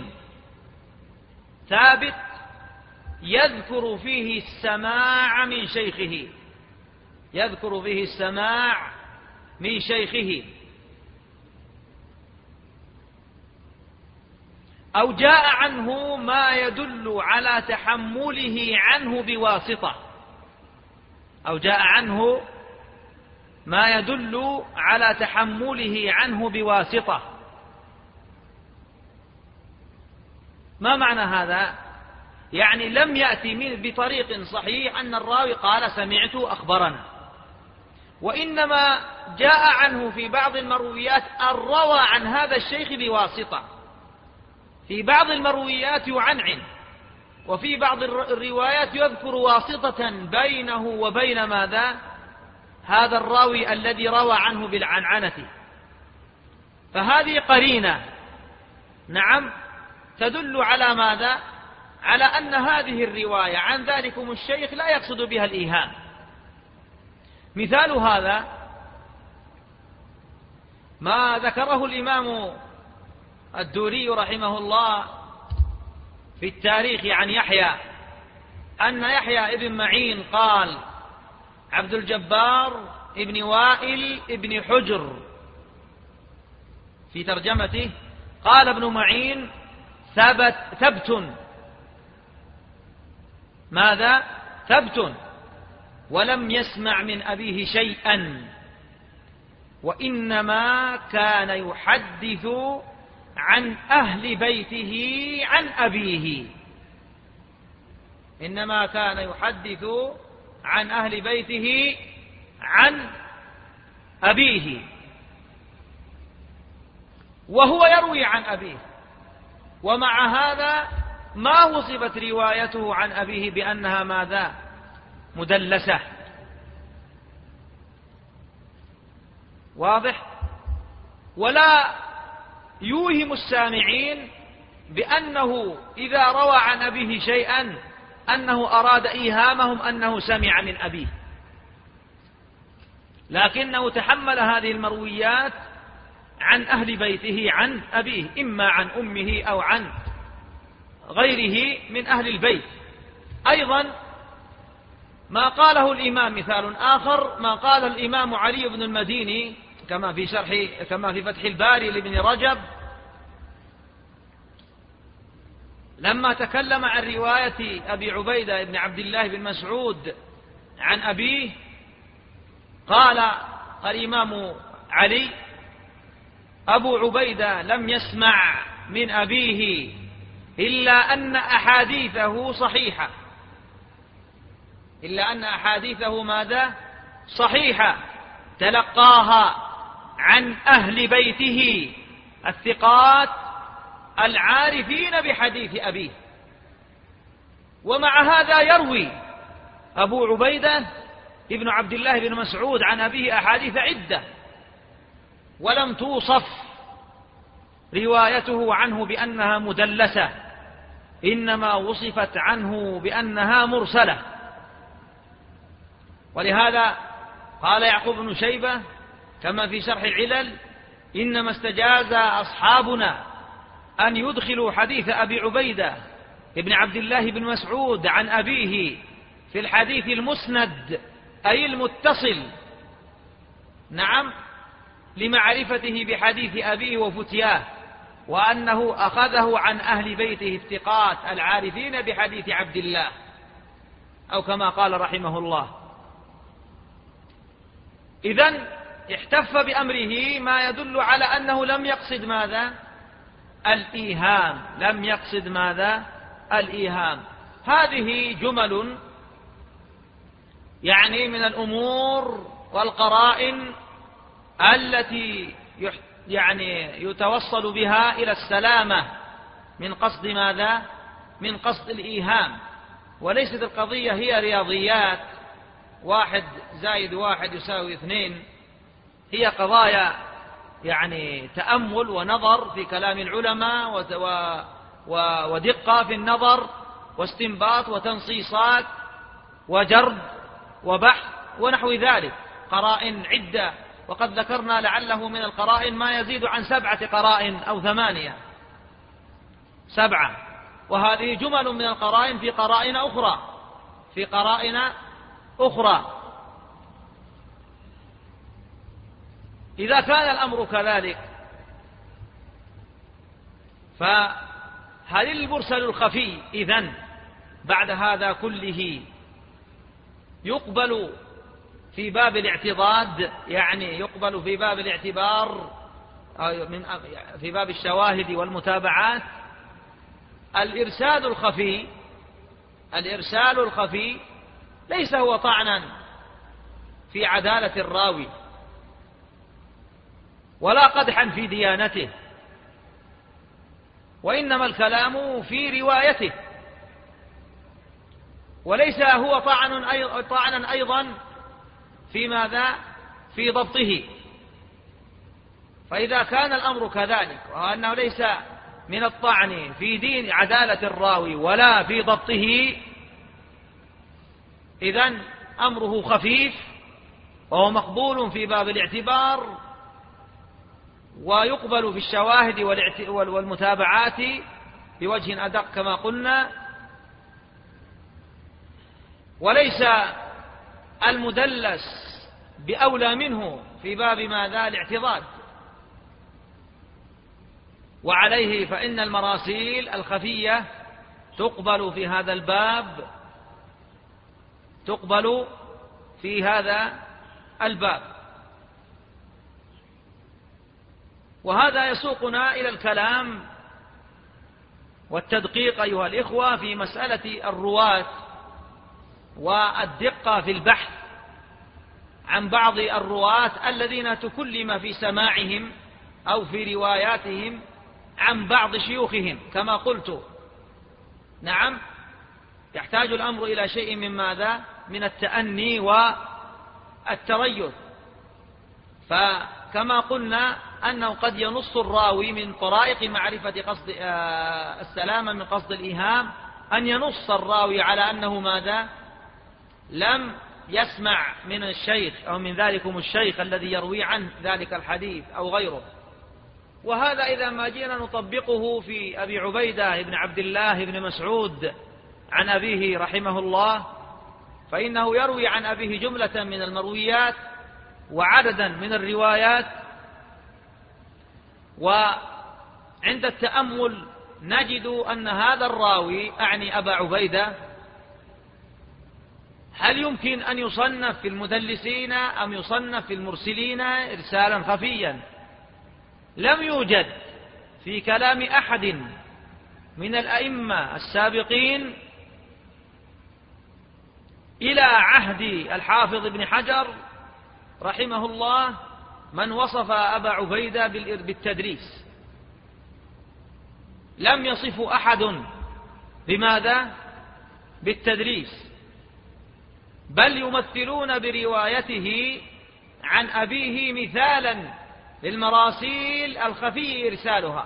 ثابت يذكر فيه السماع من شيخه، يذكر فيه السماع من شيخه، أو جاء عنه ما يدل على تحمله عنه بواسطة، أو جاء عنه ما يدل على تحمله عنه بواسطة. ما معنى هذا؟ يعني لم يأتي من بطريق صحيح أن الراوي قال سمعت أخبرنا، وإنما جاء عنه في بعض المرويات أن روى عن هذا الشيخ بواسطة، في بعض المرويات يعنعن، وفي بعض الروايات يذكر واسطة بينه وبين ماذا؟ هذا الراوي الذي روى عنه بالعنعنة. فهذه قرينة نعم تدل على ماذا؟ على أن هذه الرواية عن ذلكم الشيخ لا يقصد بها الإيهام. مثال هذا ما ذكره الإمام الدوري رحمه الله في التاريخ عن يحيى أن يحيى ابن معين قال عبد الجبار ابن وائل ابن حجر في ترجمته قال ابن معين ثبت ثبت ماذا؟ ثبت ولم يسمع من أبيه شيئا وإنما كان يحدث عن أهل بيته عن أبيه. إنما كان يحدث عن أهل بيته عن أبيه وهو يروي عن أبيه، ومع هذا ما وصفت روايته عن أبيه بأنها ماذا؟ مدلسة. واضح؟ ولا يوهم السامعين بأنه إذا روى عن أبيه شيئا أنه أراد إيهامهم أنه سمع من أبيه، لكنه تحمل هذه المرويات عن أهل بيته عن أبيه، إما عن أمه أو عن غيره من أهل البيت. أيضا ما قاله الإمام مثال آخر ما قال الإمام علي بن المديني كما في شرح كما في فتح الباري لابن رجب لما تكلم عن رواية أبي عبيدة بن عبد الله بن مسعود عن أبيه قال الإمام علي أبو عبيدة لم يسمع من أبيه إلا أن أحاديثه صحيحة إلا أن أحاديثه ماذا؟ صحيحة تلقاها عن أهل بيته الثقات العارفين بحديث أبيه. ومع هذا يروي أبو عبيدة ابن عبد الله بن مسعود عن أبيه أحاديث عدة ولم توصف روايته عنه بأنها مدلسة، إنما وصفت عنه بأنها مرسلة. ولهذا قال يعقوب بن شيبة كما في شرح العلل إنما استجاز أصحابنا أن يدخلوا حديث أبي عبيدة ابن عبد الله بن مسعود عن أبيه في الحديث المسند أي المتصل نعم لمعرفته بحديث أبيه وفتياه، وأنه أخذه عن أهل بيته الثقات العارفين بحديث عبد الله أو كما قال رحمه الله. إذن احتف بأمره ما يدل على أنه لم يقصد ماذا؟ الإيهام، لم يقصد ماذا؟ الإيهام. هذه جمل يعني من الأمور والقرائن التي يعني يتوصل بها إلى السلامة من قصد ماذا؟ من قصد الإيهام. وليست القضية هي رياضيات واحد زائد واحد يساوي اثنين، هي قضايا يعني تأمل ونظر في كلام العلماء ودقة في النظر واستنباط وتنصيصات وجرد وبحث ونحو ذلك، قرائن عدة، وقد ذكرنا لعله من القرائن ما يزيد عن سبعة قرائن أو ثمانية سبعة، وهذه جمل من القرائن في قرائن أخرى في قرائن أخرى. إذا كان الأمر كذلك فهل المرسل الخفي إذن بعد هذا كله يقبل في باب الاعتضاد، يعني يقبل في باب الاعتبار من في باب الشواهد والمتابعات؟ الإرسال الخفي الإرسال الخفي ليس هو طعنا في عدالة الراوي ولا قدحا في ديانته، وإنما الكلام في روايته، وليس هو طعنا أيضا في ماذا؟ في ضبطه. فإذا كان الأمر كذلك وأنه ليس من الطعن في دين عدالة الراوي ولا في ضبطه، إذن أمره خفيف وهو مقبول في باب الاعتبار، ويقبل في الشواهد والمتابعات بوجه أدق كما قلنا. وليس المدلس بأولى منه في باب ماذا؟ الاعتضاد. وعليه فإن المراسيل الخفية تقبل في هذا الباب تقبل في هذا الباب. وهذا يسوقنا إلى الكلام والتدقيق أيها الإخوة في مسألة الرواة والدقة في البحث عن بعض الرواة الذين تكلم في سماعهم أو في رواياتهم عن بعض شيوخهم كما قلت. نعم، يحتاج الأمر إلى شيء من ماذا؟ من التأني والتريث. فكما قلنا أنه قد ينص الراوي من طرائق معرفة قصد السلامة من قصد الإيهام أن ينص الراوي على أنه ماذا؟ لم يسمع من الشيخ أو من ذلكم الشيخ الذي يروي عنه ذلك الحديث أو غيره. وهذا إذا ما جينا نطبقه في أبي عبيدة بن عبد الله بن مسعود عن أبيه رحمه الله، فإنه يروي عن أبيه جملة من المرويات وعددا من الروايات. وعند التأمل نجد أن هذا الراوي أعني أبا عبيدة هل يمكن أن يصنف في المدلسين أم يصنف في المرسلين إرسالا خفيا؟ لم يوجد في كلام أحد من الأئمة السابقين إلى عهد الحافظ ابن حجر رحمه الله من وصف أبا عبيدة بالتدريس. لم يصف أحد بماذا؟ بالتدريس، بل يمثلون بروايته عن أبيه مثالا للمراسيل الخفي إرسالها،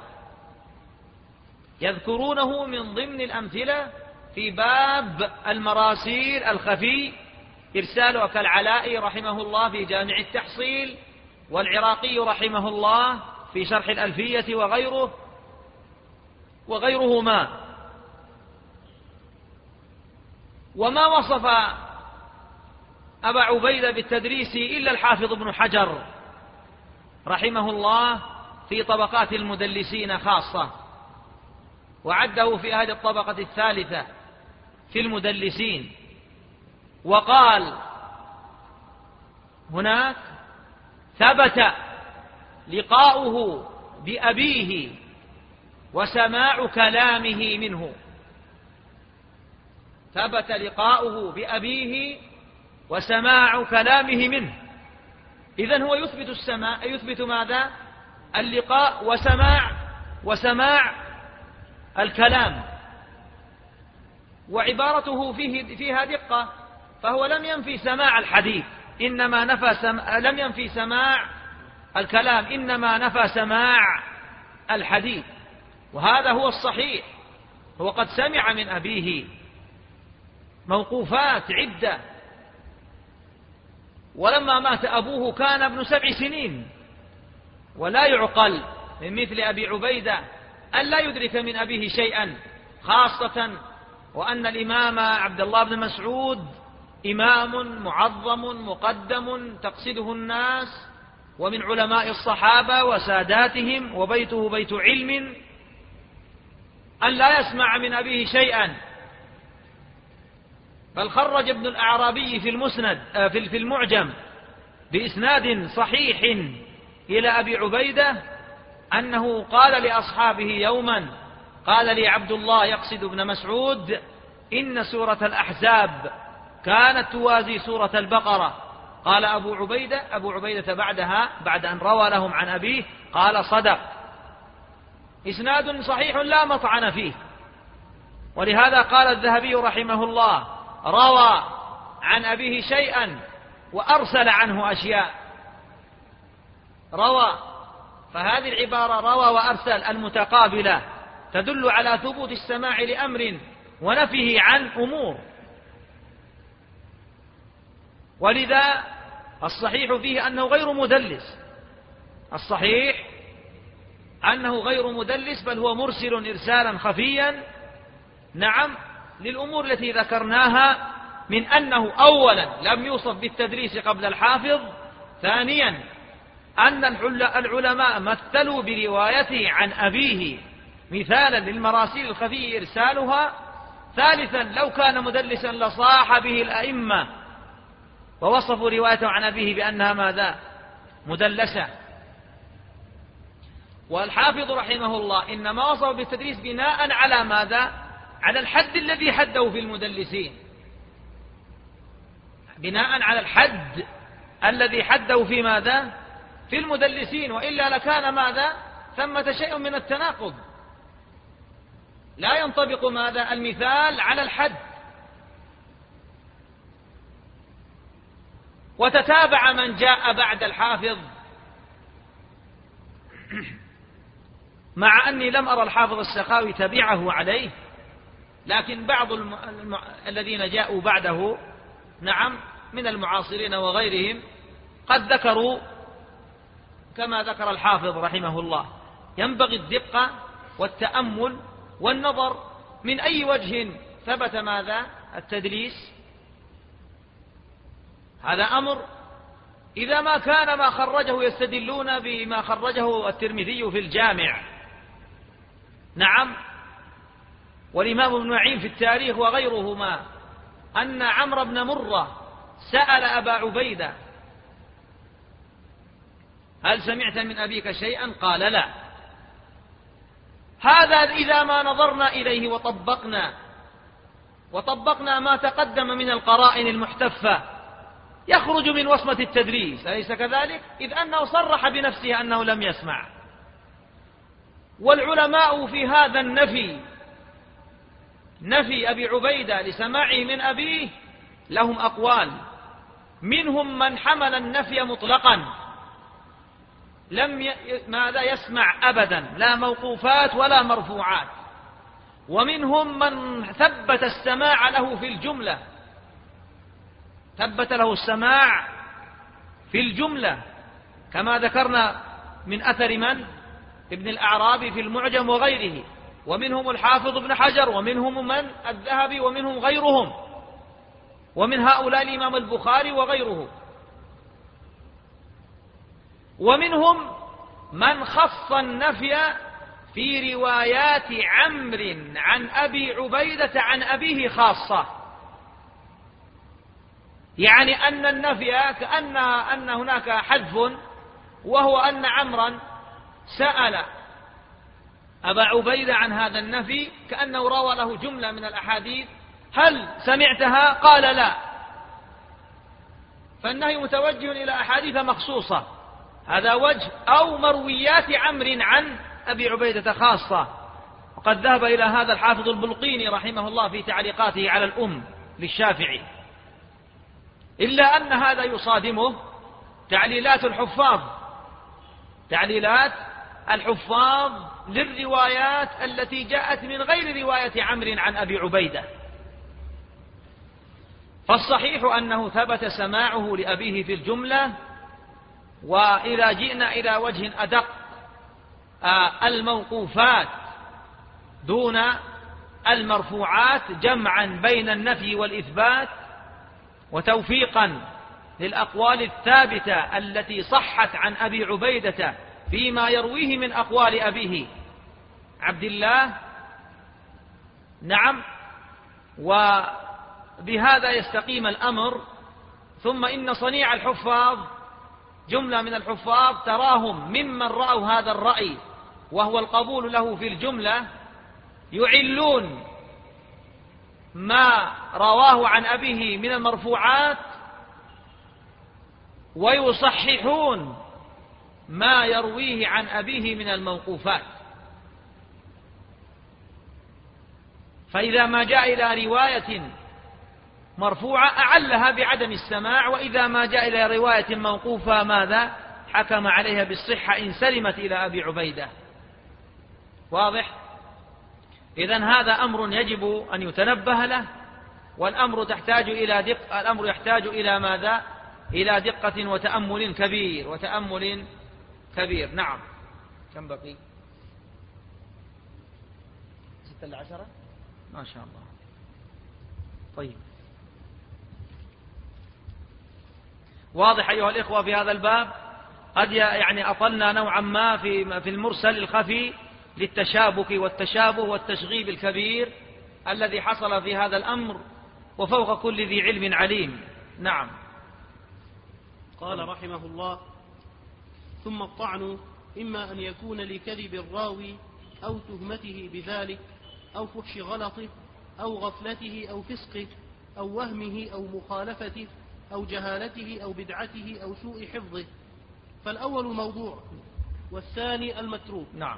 يذكرونه من ضمن الأمثلة في باب المراسيل الخفي إرسالها، كالعلاء رحمه الله في جامع التحصيل، والعراقي رحمه الله في شرح الألفية، وغيره وغيرهما. وما وصف أبا عبيدة بالتدريس إلا الحافظ ابن حجر رحمه الله في طبقات المدلسين خاصة، وعده في هذه الطبقة الثالثة في المدلسين. وقال هناك ثبت لقاؤه بأبيه وسماع كلامه منه. ثبت لقاؤه بأبيه وسماع كلامه منه. إذن هو يثبت السماع، يثبت ماذا؟ اللقاء وسماع وسماع الكلام. وعبارته فيه فيها دقة، فهو لم ينفي سماع الحديث، إنما نفى سم... لم ينفي سماع الكلام، إنما نفى سماع الحديث. وهذا هو الصحيح. هو قد سمع من أبيه موقوفات عدة، ولما مات أبوه كان ابن سبع سنين، ولا يعقل من مثل أبي عبيدة أن لا يدرك من أبيه شيئا، خاصة وأن الإمام عبد الله بن مسعود إمام معظم مقدم تقصده الناس، ومن علماء الصحابة وساداتهم، وبيته بيت علم، أن لا يسمع من أبيه شيئا. بل خرج ابن الأعرابي في المسند في المعجم بإسناد صحيح إلى أبي عبيدة أنه قال لأصحابه يوما، قال لي عبد الله يقصد ابن مسعود إن سورة الأحزاب كانت توازي سورة البقرة. قال أبو عبيدة أبو عبيدة بعدها بعد أن روى لهم عن أبيه قال صدق، إسناد صحيح لا مطعن فيه. ولهذا قال الذهبي رحمه الله روى عن أبيه شيئا وأرسل عنه أشياء. روى، فهذه العبارة روى وأرسل المتقابلة تدل على ثبوت السماع لأمر ونفيه عن أمور. ولذا الصحيح فيه أنه غير مدلس، الصحيح أنه غير مدلس، بل هو مرسل إرسالا خفيا، نعم، للأمور التي ذكرناها من أنه أولا لم يوصف بالتدريس قبل الحافظ، ثانيا أن العلماء مثلوا بروايته عن أبيه مثالا للمراسيل الخفي إرسالها، ثالثا لو كان مدلسا لصاح به الأئمة ووصفوا روايته عن أبيه بأنها ماذا؟ مدلسة. والحافظ رحمه الله إنما وصف بالتدريس بناء على ماذا؟ على الحد الذي حده في المدلسين، بناء على الحد الذي حده في ماذا؟ في المدلسين، وإلا لكان ماذا؟ ثمة شيء من التناقض، لا ينطبق ماذا؟ المثال على الحد. وتتابع من جاء بعد الحافظ، مع أني لم أرى الحافظ السخاوي تبعه عليه، لكن بعض الم... الم... الذين جاءوا بعده، نعم، من المعاصرين وغيرهم قد ذكروا كما ذكر الحافظ رحمه الله. ينبغي الدقة والتأمل والنظر من أي وجه ثبت ماذا؟ التدليس. هذا أمر إذا ما كان ما خرجه يستدلون بما خرجه الترمذي في الجامع، نعم، والإمام ابن معين في التاريخ وغيرهما، أن عمرو بن مرة سأل أبا عبيدة: هل سمعت من أبيك شيئا؟ قال: لا. هذا إذا ما نظرنا إليه وطبقنا وطبقنا ما تقدم من القرائن المحتفة يخرج من وصمة التدليس، أليس كذلك؟ إذ أنه صرح بنفسه أنه لم يسمع. والعلماء في هذا النفي، نفي أبي عبيدة لسماعه من أبيه، لهم أقوال. منهم من حمل النفي مطلقا، لم ي... ماذا يسمع أبدا، لا موقوفات ولا مرفوعات. ومنهم من ثبت السماع له في الجملة، ثبت له السماع في الجملة، كما ذكرنا من أثر من؟ ابن الأعرابي في المعجم وغيره. ومنهم الحافظ ابن حجر، ومنهم من؟ الذهبي، ومنهم غيرهم، ومن هؤلاء الإمام البخاري وغيره. ومنهم من خص النفي في روايات عمرو عن أبي عبيدة عن أبيه خاصة، يعني أن النفي كأن أن هناك حذف، وهو أن عمرا سأل أبا عبيدة عن هذا النفي، كأنه روى له جملة من الأحاديث: هل سمعتها؟ قال: لا. فالنهي متوجه إلى أحاديث مخصوصة، هذا وجه، أو مرويات عمرو عن أبي عبيدة خاصة. وقد ذهب إلى هذا الحافظ البلقيني رحمه الله في تعليقاته على الأم للشافعي، إلا أن هذا يصادمه تعليلات الحفاظ، تعليلات الحفاظ للروايات التي جاءت من غير رواية عمرو عن أبي عبيدة. فالصحيح أنه ثبت سماعه لأبيه في الجملة. وإذا جئنا إلى وجه أدق، الموقوفات دون المرفوعات، جمعا بين النفي والإثبات، وتوفيقا للأقوال الثابتة التي صحت عن أبي عبيدة فيما يرويه من أقوال أبيه عبد الله، نعم، وبهذا يستقيم الأمر. ثم إن صنيع الحفاظ، جملة من الحفاظ تراهم ممن رأوا هذا الرأي وهو القبول له في الجملة، يعلون ما رواه عن أبيه من المرفوعات، ويصححون ما يرويه عن أبيه من الموقوفات. فإذا ما جاء إلى رواية مرفوعة أعلها بعدم السماع، وإذا ما جاء إلى رواية موقوفة ماذا؟ حكم عليها بالصحة إن سلمت إلى أبي عبيدة. واضح؟ إذن هذا أمر يجب أن يتنبه له، والأمر تحتاج إلى دقة، الأمر يحتاج إلى ماذا؟ إلى دقة وتأمل كبير وتأمل كبير. نعم. كم بقي؟ ستة إلى عشرة؟ ما شاء الله. طيب، واضح أيها الإخوة في هذا الباب؟ قد يعني أطلنا نوعا ما في في المرسل الخفي للتشابك والتشابه والتشغيب الكبير الذي حصل في هذا الأمر، وفوق كل ذي علم عليم. نعم. قال رحمه الله: ثم الطعن إما أن يكون لكذب الراوي أو تهمته بذلك أو فحش غلطه أو غفلته أو فسقه أو وهمه أو مخالفته أو جهالته أو بدعته أو سوء حفظه، فالأول موضوع والثاني المتروك. نعم.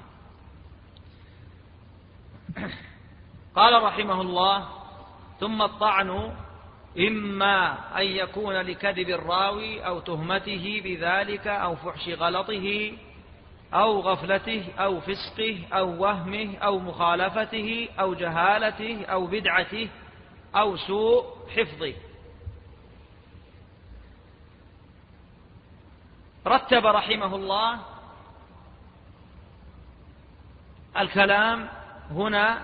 قال رحمه الله: ثم الطعن إما أن يكون لكذب الراوي أو تهمته بذلك أو فحش غلطه أو غفلته أو فسقه أو وهمه أو مخالفته أو جهالته أو بدعته أو سوء حفظه. رتب رحمه الله الكلام هنا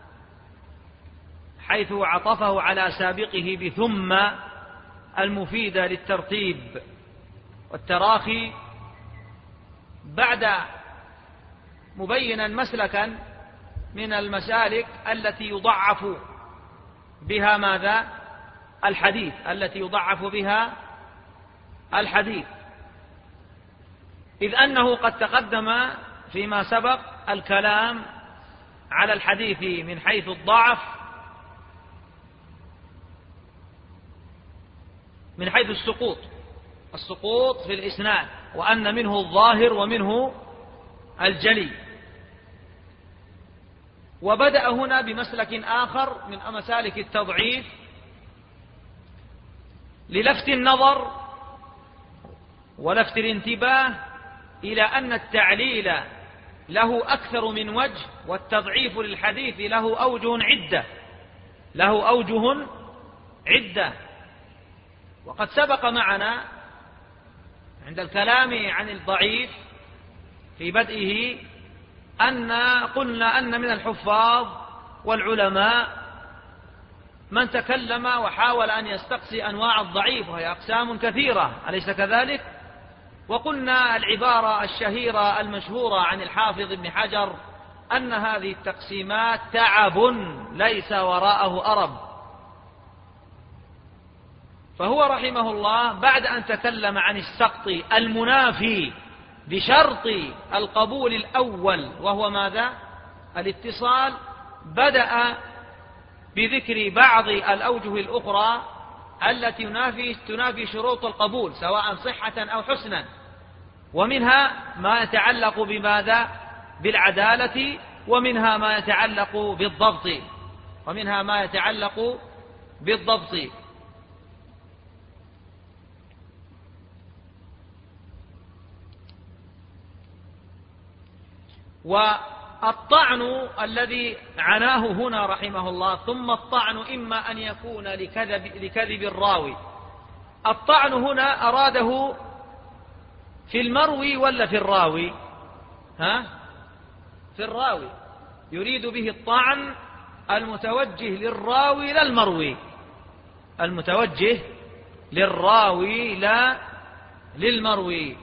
حيث عطفه على سابقه بثم المفيدة للترتيب والتراخي، بعد مبينا مسلكا من المسالك التي يضعف بها ماذا؟ الحديث، التي يضعف بها الحديث، إذ أنه قد تقدم فيما سبق الكلام على الحديث من حيث الضعف، من حيث السقوط السقوط في الإسناد، وأن منه الظاهر ومنه الجلي. وبدأ هنا بمسلك آخر من مسالك التضعيف للفت النظر ولفت الانتباه إلى أن التعليل له أكثر من وجه، والتضعيف للحديث له أوجه عدة له أوجه عدة وقد سبق معنا عند الكلام عن الضعيف في بدئه أن قلنا أن من الحفاظ والعلماء من تكلم وحاول أن يستقصي أنواع الضعيف، وهي أقسام كثيرة، أليس كذلك؟ وقلنا العبارة الشهيرة المشهورة عن الحافظ ابن حجر أن هذه التقسيمات تعب ليس وراءه أرب. فهو رحمه الله بعد أن تكلم عن السقط المنافي بشرط القبول الأول وهو ماذا؟ الاتصال، بدأ بذكر بعض الأوجه الأخرى التي تنافي, تنافي شروط القبول سواء صحة أو حسنا، ومنها ما يتعلق بماذا؟ بالعدالة، ومنها ما يتعلق بالضبط ومنها ما يتعلق بالضبط والطعن الذي عناه هنا رحمه الله: ثم الطعن إما أن يكون لكذب, لكذب الراوي. الطعن هنا أراده في المروي ولا في الراوي؟ ها؟ في الراوي، يريد به الطعن المتوجه للراوي لا المروي، المتوجه للراوي لا للمروي،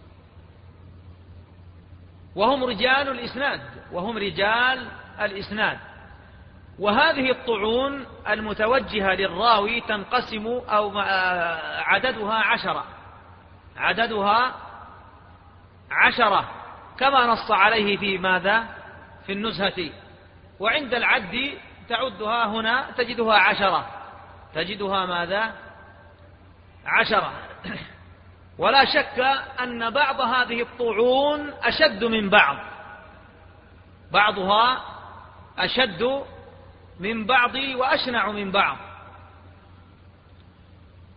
وهم رجال الإسناد وهم رجال الإسناد. وهذه الطعون المتوجهة للراوي تنقسم أو عددها عشرة عددها عشرة كما نص عليه في ماذا؟ في النزهة. وعند العد تعدها هنا تجدها عشرة تجدها ماذا؟ عشرة. ولا شك أن بعض هذه الطعون أشد من بعض بعضها أشد من بعض وأشنع من بعض.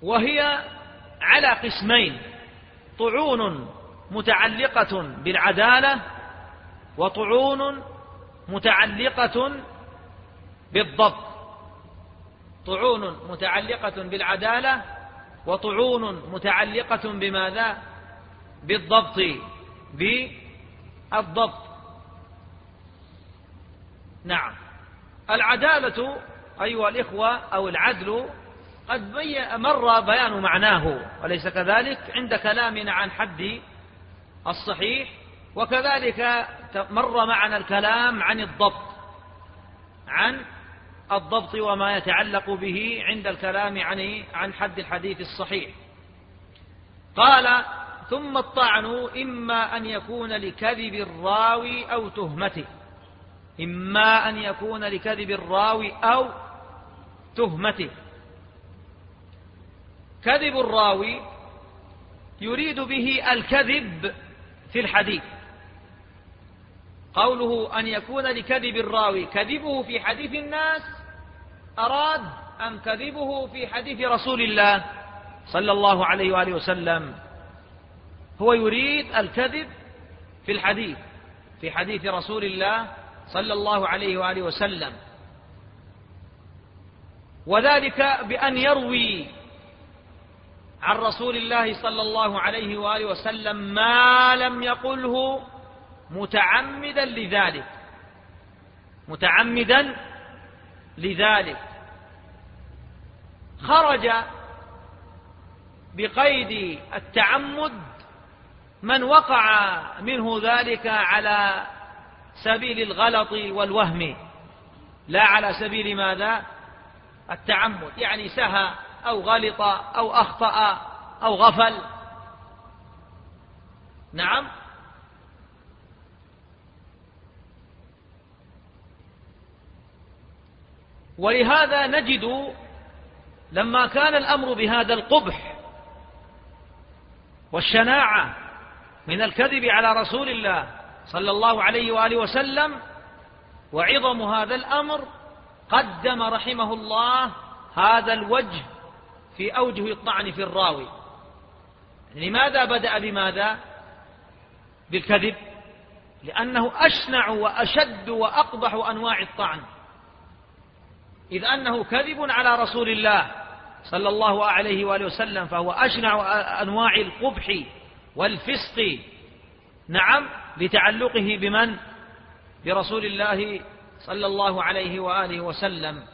وهي على قسمين: طعون متعلقة بالعدالة، وطعون متعلقة بالضبط. طعون متعلقة بالعدالة، وطعون متعلقة بماذا؟ بالضبط، بالضبط. نعم. العدالة أيها الإخوة أو العدل قد مر بيان معناه، وليس كذلك، عند كلامنا عن حد الصحيح، وكذلك مر معنا الكلام عن الضبط، عن الضبط وما يتعلق به عند الكلام عن عن حد الحديث الصحيح. قال: ثم الطعن إما أن يكون لكذب الراوي أو تهمته. إما أن يكون لكذب الراوي أو تهمته. كذب الراوي يريد به الكذب في الحديث. قوله أن يكون لكذب الراوي كذبه في حديث الناس، أراد أم كذبه في حديث رسول الله صلى الله عليه وآله وسلم؟ هو يريد الكذب في الحديث، في حديث رسول الله صلى الله عليه وآله وسلم، وذلك بأن يروي عن رسول الله صلى الله عليه وآله وسلم ما لم يقله متعمدا لذلك، متعمدا لذلك. خرج بقيد التعمد من وقع منه ذلك على سبيل الغلط والوهم، لا على سبيل ماذا؟ التعمد، يعني سهى أو غلط أو أخطأ أو غفل. نعم. ولهذا نجد لما كان الأمر بهذا القبح والشناعة من الكذب على رسول الله صلى الله عليه وآله وسلم وعظم هذا الأمر، قدم رحمه الله هذا الوجه في أوجه الطعن في الراوي. لماذا بدأ بماذا؟ بالكذب، لأنه أشنع وأشد وأقبح أنواع الطعن، إذ أنه كذب على رسول الله صلى الله عليه وآله وسلم، فهو أشنع أنواع القبح والفسق. نعم، لتعلقه بمن؟ برسول الله صلى الله عليه وآله وسلم.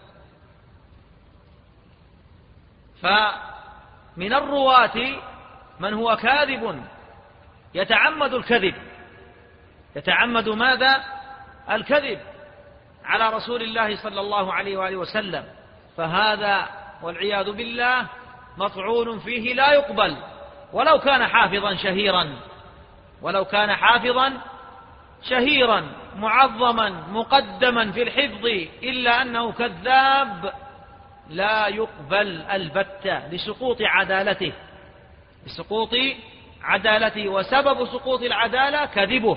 فمن الرواة من هو كاذب يتعمد الكذب، يتعمد ماذا؟ الكذب على رسول الله صلى الله عليه وآله وسلم، فهذا والعياذ بالله مطعون فيه لا يقبل، ولو كان حافظا شهيرا، ولو كان حافظا شهيرا معظما مقدما في الحفظ، إلا أنه كذاب لا يقبل البتة لسقوط عدالته، لسقوط عدالته، وسبب سقوط العدالة كذبه.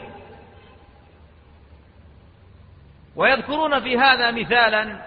ويذكرون في هذا مثالا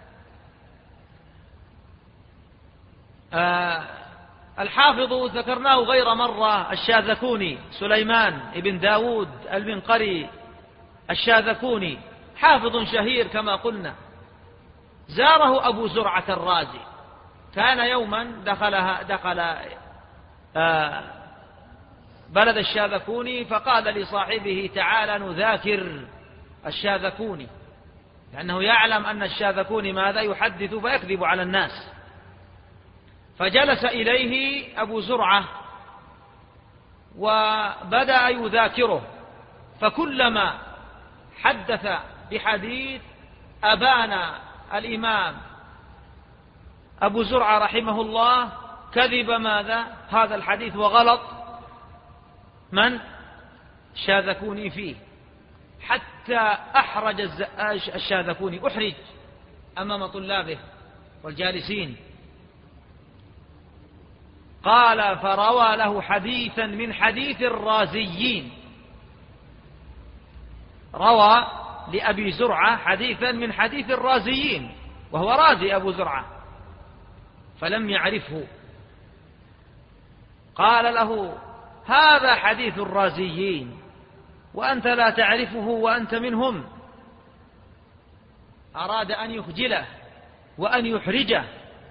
آه الحافظ ذكرناه غير مرة، الشاذكوني، سليمان بن داود المنقري الشاذكوني، حافظ شهير كما قلنا. زاره أبو زرعة الرازي، كان يوما دخلها دخل آه بلد الشاذكوني، فقال لصاحبه: تعال نذاكر الشاذكوني، لأنه يعلم أن الشاذكوني ماذا؟ يحدث فيكذب على الناس. فجلس إليه أبو زرعة وبدأ يذاكره، فكلما حدث بحديث أبان الإمام أبو زرعة رحمه الله كذب ماذا؟ هذا الحديث، وغلط من؟ الشاذكوني فيه، حتى أحرج الشاذكوني، أحرج أمام طلابه والجالسين. قال: فروى له حديثا من حديث الرازيين، روى لأبي زرعة حديثا من حديث الرازيين، وهو رازي أبو زرعة، فلم يعرفه قال له: هذا حديث الرازيين وأنت لا تعرفه وأنت منهم. أراد أن يخجله وأن يحرجه،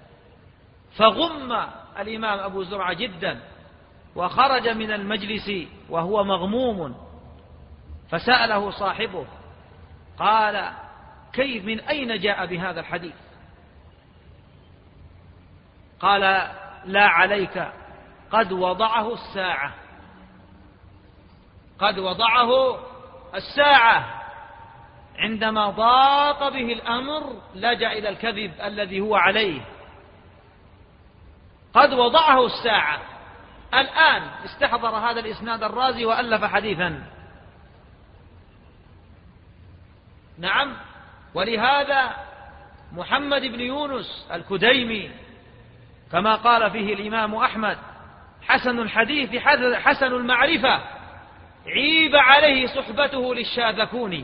فغم الإمام أبو زرعة جدا وخرج من المجلس وهو مغموم. فسأله صاحبه قال: كيف، من أين جاء بهذا الحديث؟ قال: لا عليك، قد وضعه الساعة، قد وضعه الساعة. عندما ضاق به الأمر لجأ إلى الكذب الذي هو عليه. قد وضعه الساعة. الآن استحضر هذا الإسناد الرازي وألف حديثا. نعم. ولهذا محمد بن يونس الكديمي كما قال فيه الإمام أحمد: حسن الحديث حسن المعرفة، عيب عليه صحبته للشاذكوني.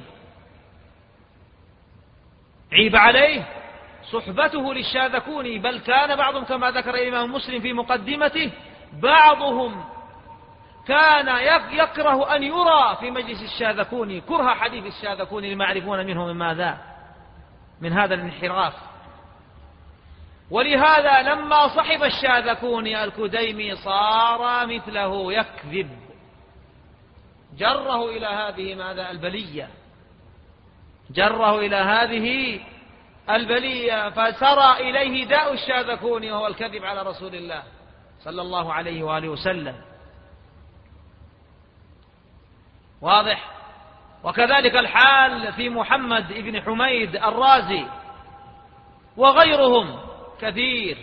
عيب عليه صحبته للشاذكوني، بل كان بعضهم كما ذكر الإمام مسلم في مقدمته، بعضهم كان يكره أن يرى في مجلس الشاذكوني، كره حديث الشاذكوني لما يعرفون منه من ماذا، من هذا الانحراف. ولهذا لما صحب الشاذكوني الكديمي صار مثله يكذب، جره إلى هذه ماذا البلية، جره إلى هذه البلية، فسرى إليه داء الشاذكوني وهو الكذب على رسول الله صلى الله عليه وآله وسلم. واضح. وكذلك الحال في محمد بن حميد الرازي وغيرهم كثير.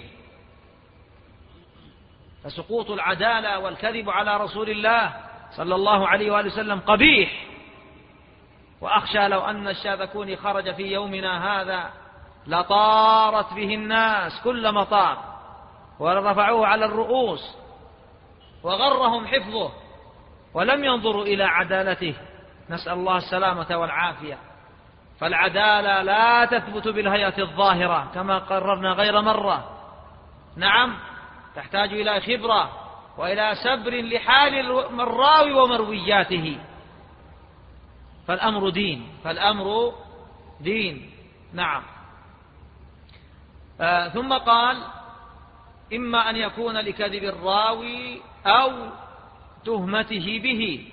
فسقوط العدالة والكذب على رسول الله صلى الله عليه وآله وسلم قبيح. وأخشى لو أن الشاذكوني خرج في يومنا هذا لطارت به الناس كل مطار ورفعوه على الرؤوس وغرهم حفظه ولم ينظروا إلى عدالته. نسأل الله السلامة والعافية. فالعدالة لا تثبت بالهيئة الظاهرة كما قررنا غير مرة. نعم، تحتاج إلى خبرة وإلى سبر لحال الراوي ومروياته. فالأمر دين، فالأمر دين. نعم. آه ثم قال: إما أن يكون لكذب الراوي أو تهمته به.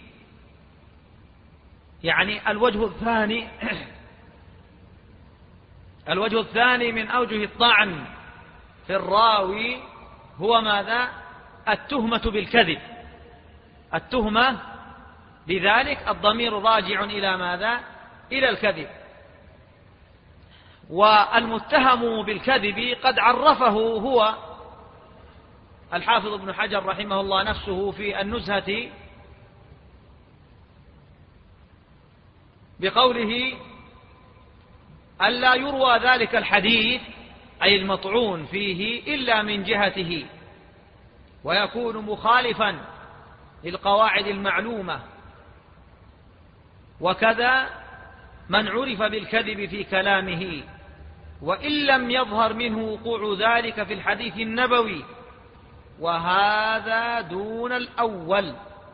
يعني الوجه الثاني الوجه الثاني من أوجه الطعن في الراوي هو ماذا؟ التهمة بالكذب. التهمة بذلك الضمير راجع إلى ماذا؟ إلى الكذب. والمتهم بالكذب قد عرفه هو الحافظ ابن حجر رحمه الله نفسه في النزهة بقوله: ألا يروى ذلك الحديث أي المطعون فيه إلا من جهته، ويكون مخالفا للقواعد المعلومة. وكذا من عرف بالكذب في كلامه وإن لم يظهر منه وقوع ذلك في الحديث النبوي، وهذا دون الأول.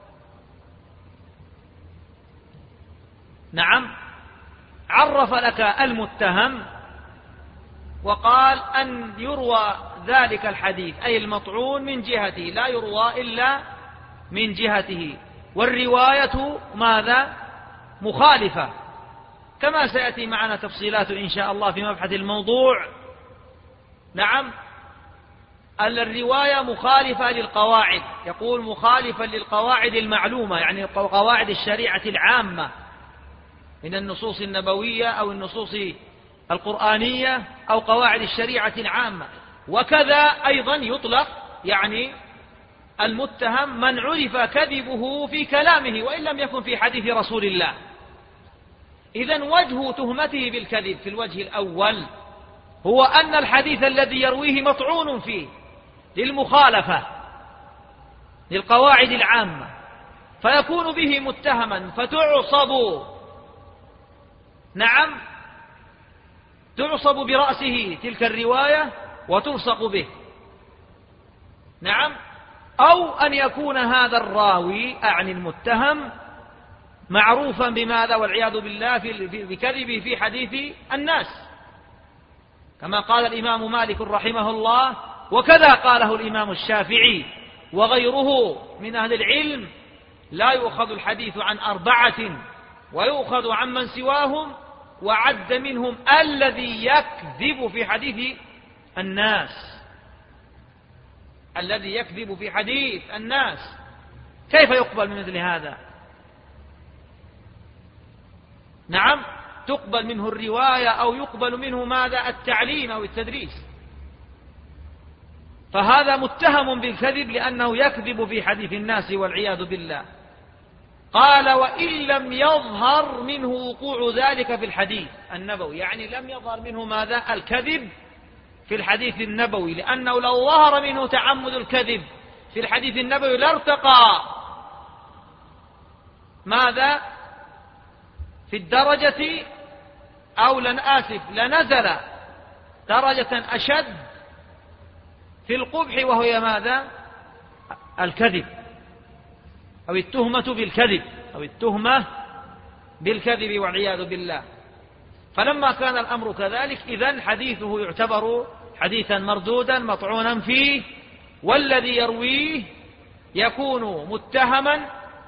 نعم، عرف لك المتهم وقال أن يروى ذلك الحديث أي المطعون من جهته، لا يروى إلا من جهته، والرواية ماذا؟ مخالفة، كما سيأتي معنا تفصيلات إن شاء الله في مبحث الموضوع. نعم، الرواية مخالفة للقواعد، يقول مخالفة للقواعد المعلومة، يعني قواعد الشريعة العامة من النصوص النبوية أو النصوص القرآنية أو قواعد الشريعة العامة. وكذا أيضا يطلق يعني المتهم من عرف كذبه في كلامه وإن لم يكن في حديث رسول الله. إذن وجه تهمته بالكذب في الوجه الأول هو أن الحديث الذي يرويه مطعون فيه للمخالفة للقواعد العامة، فيكون به متهما فتعصب، نعم، تعصب برأسه تلك الرواية وتلصق به. نعم، أو أن يكون هذا الراوي أعني المتهم معروفا بماذا والعياذ بالله بكذبه في حديث الناس، كما قال الإمام مالك رحمه الله، وكذا قاله الإمام الشافعي وغيره من أهل العلم: لا يؤخذ الحديث عن أربعة ويؤخذ عن من سواهم، وعد منهم الذي يكذب في حديث الناس. الذي يكذب في حديث الناس كيف يقبل من مثل هذا؟ نعم، تقبل منه الرواية أو يقبل منه ماذا؟ التعليم أو التدريس. فهذا متهم بالكذب لأنه يكذب في حديث الناس والعياذ بالله. قال: وإن لم يظهر منه وقوع ذلك في الحديث النبوي، يعني لم يظهر منه ماذا؟ الكذب في الحديث النبوي، لأنه لو ظهر منه تعمد الكذب في الحديث النبوي لارتقى ماذا؟ في الدرجة، أو لن آسف لنزل درجة أشد في القبح، وهي ماذا؟ الكذب أو التهمة بالكذب أو التهمة بالكذب والعياذ بالله. فلما كان الأمر كذلك إذن حديثه يعتبر حديثا مردودا مطعونا فيه، والذي يرويه يكون متهما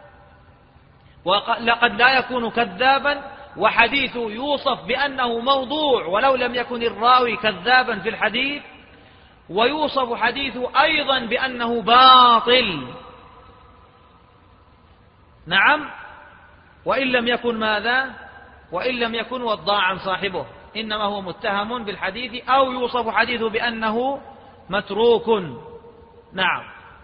وقد لا يكون كذابا، وحديثه يوصف بأنه موضوع ولو لم يكن الراوي كذابا في الحديث، ويوصف حديثه أيضا بأنه باطل. نعم، وإن لم يكن ماذا؟ وإن لم يكن وضاعا صاحبه، إنما هو متهم بالحديث أو يوصف حديثه بأنه متروك. نعم.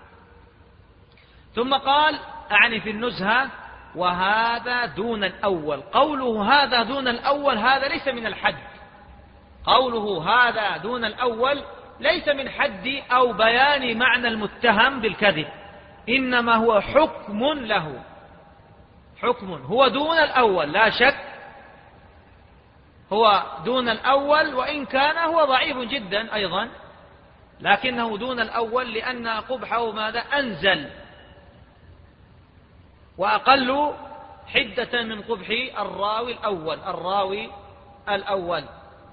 ثم قال أعني في النزهة: وهذا دون الأول. قوله هذا دون الأول هذا ليس من الحد. قوله هذا دون الأول ليس من حد أو بيان معنى المتهم بالكذب، إنما هو حكم له، حكم هو دون الأول لا شك، هو دون الأول، وإن كان هو ضعيف جدا أيضا، لكنه دون الأول لأن قبحه ماذا؟ أنزل وأقل حدة من قبح الراوي الأول الراوي الأول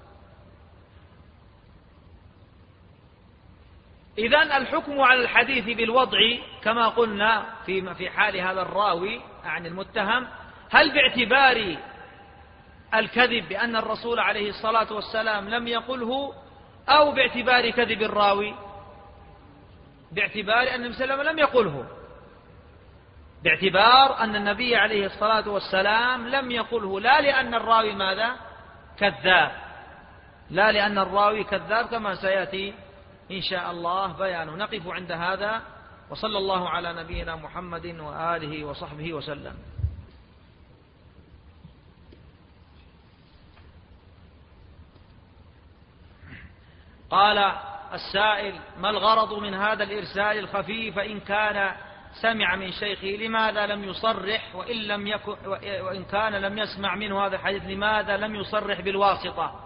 إذن الحكم على الحديث بالوضع كما قلنا في في حال هذا الراوي عن المتهم، هل باعتبار الكذب بأن الرسول عليه الصلاة والسلام لم يقله، أو باعتبار كذب الراوي؟ باعتبار أن النبي صلى الله عليه وسلم لم يقله، باعتبار أن النبي عليه الصلاة والسلام لم يقله، لا لأن الراوي ماذا؟ كذاب، لا لأن الراوي كذاب كما سيأتي إن شاء الله بيانه. نقف عند هذا، وصلى الله على نبينا محمد وآله وصحبه وسلم. قال السائل: ما الغرض من هذا الإرسال الخفي؟ فإن كان سمع من شيخه لماذا لم يصرح، وإن, لم يكن وإن كان لم يسمع منه هذا الحديث لماذا لم يصرح بالواسطة؟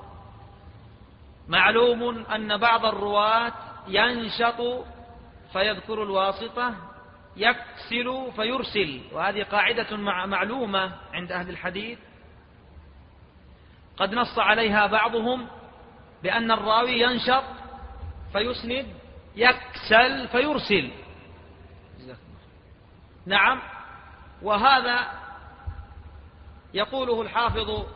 معلوم أن بعض الرواة ينشط فيذكر الواسطة، يكسل فيرسل، وهذه قاعدة معلومة عند أهل الحديث قد نص عليها بعضهم، بأن الراوي ينشط فيسند، يكسل فيرسل. نعم، وهذا يقوله الحافظ،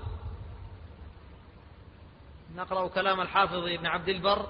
نقرأ كلام الحافظ ابن عبد البر،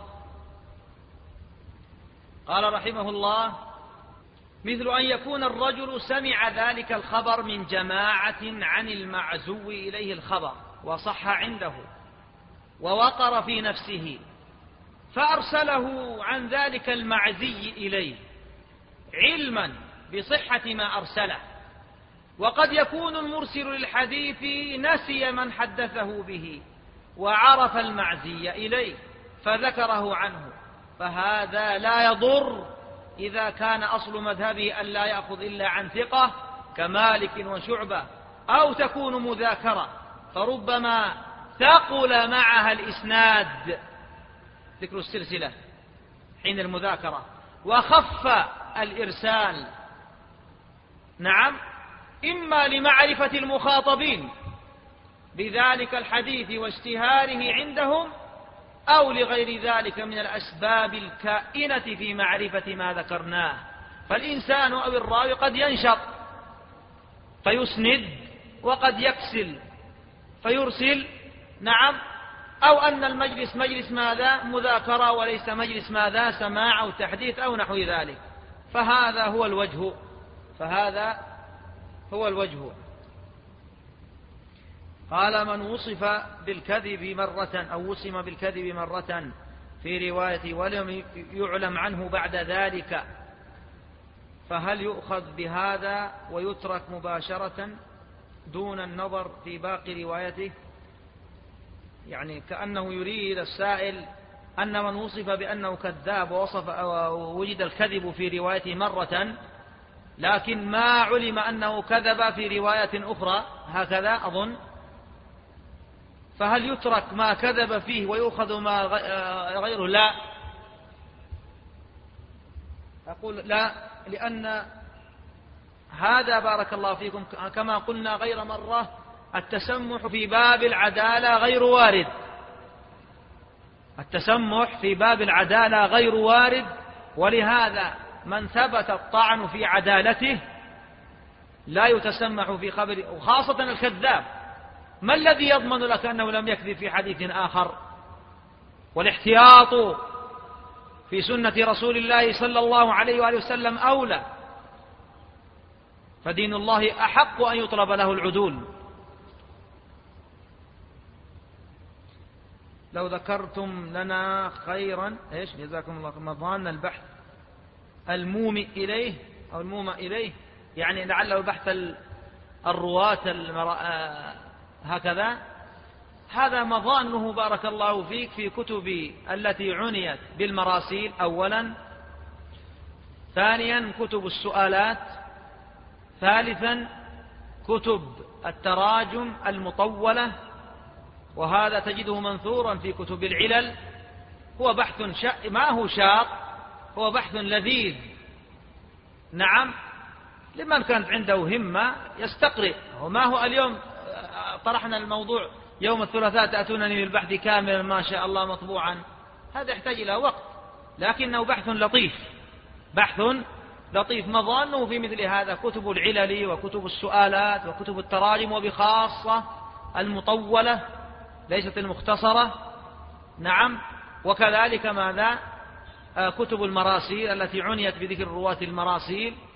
قال رحمه الله: مثل أن يكون الرجل سمع ذلك الخبر من جماعة عن المعزو إليه الخبر وصح عنده ووقر في نفسه، فأرسله عن ذلك المعزي إليه علما بصحة ما أرسله، وقد يكون المرسل للحديث نسي من حدثه به وعرف المعزي إليه فذكره عنه، فهذا لا يضر إذا كان أصل مذهبه أن لا يأخذ إلا عن ثقة كمالك وشعبة، أو تكون مذاكرة فربما ثقل معها الإسناد، ذكر السلسلة حين المذاكرة، وخف الإرسال، نعم، إما لمعرفة المخاطبين بذلك الحديث واشتهاره عندهم، أو لغير ذلك من الأسباب الكائنة في معرفة ما ذكرناه. فالإنسان أو الراوي قد ينشط فيسند، وقد يكسل فيرسل، نعم، أو أن المجلس مجلس ماذا؟ مذاكرة، وليس مجلس ماذا؟ سماع أو تحديث أو نحو ذلك. فهذا هو الوجه فهذا هو الوجه قال: من وصف بالكذب مرة أو وسم بالكذب مرة في رواية ولم يعلم عنه بعد ذلك، فهل يؤخذ بهذا ويترك مباشرة دون النظر في باقي روايته؟ يعني كأنه يريد السائل أن من وصف بأنه كذاب ووصف ووجد الكذب في روايته مرة، لكن ما علم أنه كذب في رواية أخرى، هكذا أظن، فهل يترك ما كذب فيه ويؤخذ ما غيره؟ لا، أقول لا، لأن هذا بارك الله فيكم كما قلنا غير مرة التسمح في باب العدالة غير وارد. التسمح في باب العدالة غير وارد، ولهذا من ثبت الطعن في عدالته لا يتسمح في خبره، وخاصة الكذاب. ما الذي يضمن لك أنه لم يكذب في حديث آخر؟ والاحتياط في سنة رسول الله صلى الله عليه وآله وسلم أولى، فدين الله أحق أن يطلب له العدول. لو ذكرتم لنا خيرا إيش جزاكم الله مضان البحث المومئ إليه أو المومئ إليه، يعني لعله بحث الرواة هكذا. هذا مظانه بارك الله فيك في كتب التي عنيت بالمراسيل أولا، ثانيا كتب السؤالات، ثالثا كتب التراجم المطولة، وهذا تجده منثورا في كتب العلل. هو بحث شا... ما هو شاق، هو بحث لذيذ، نعم، لمن كانت عنده همة يستقرئ. وما هو اليوم طرحنا الموضوع يوم الثلاثاء تأتونني بالبحث كاملا ما شاء الله مطبوعا، هذا يحتاج إلى وقت، لكنه بحث لطيف، بحث لطيف. مظانه في مثل هذا كتب العلل وكتب السؤالات وكتب التراجم، وبخاصة المطولة ليست المختصرة، نعم، وكذلك ماذا؟ كتب المراسيل التي عنيت بذكر رواة المراسيل،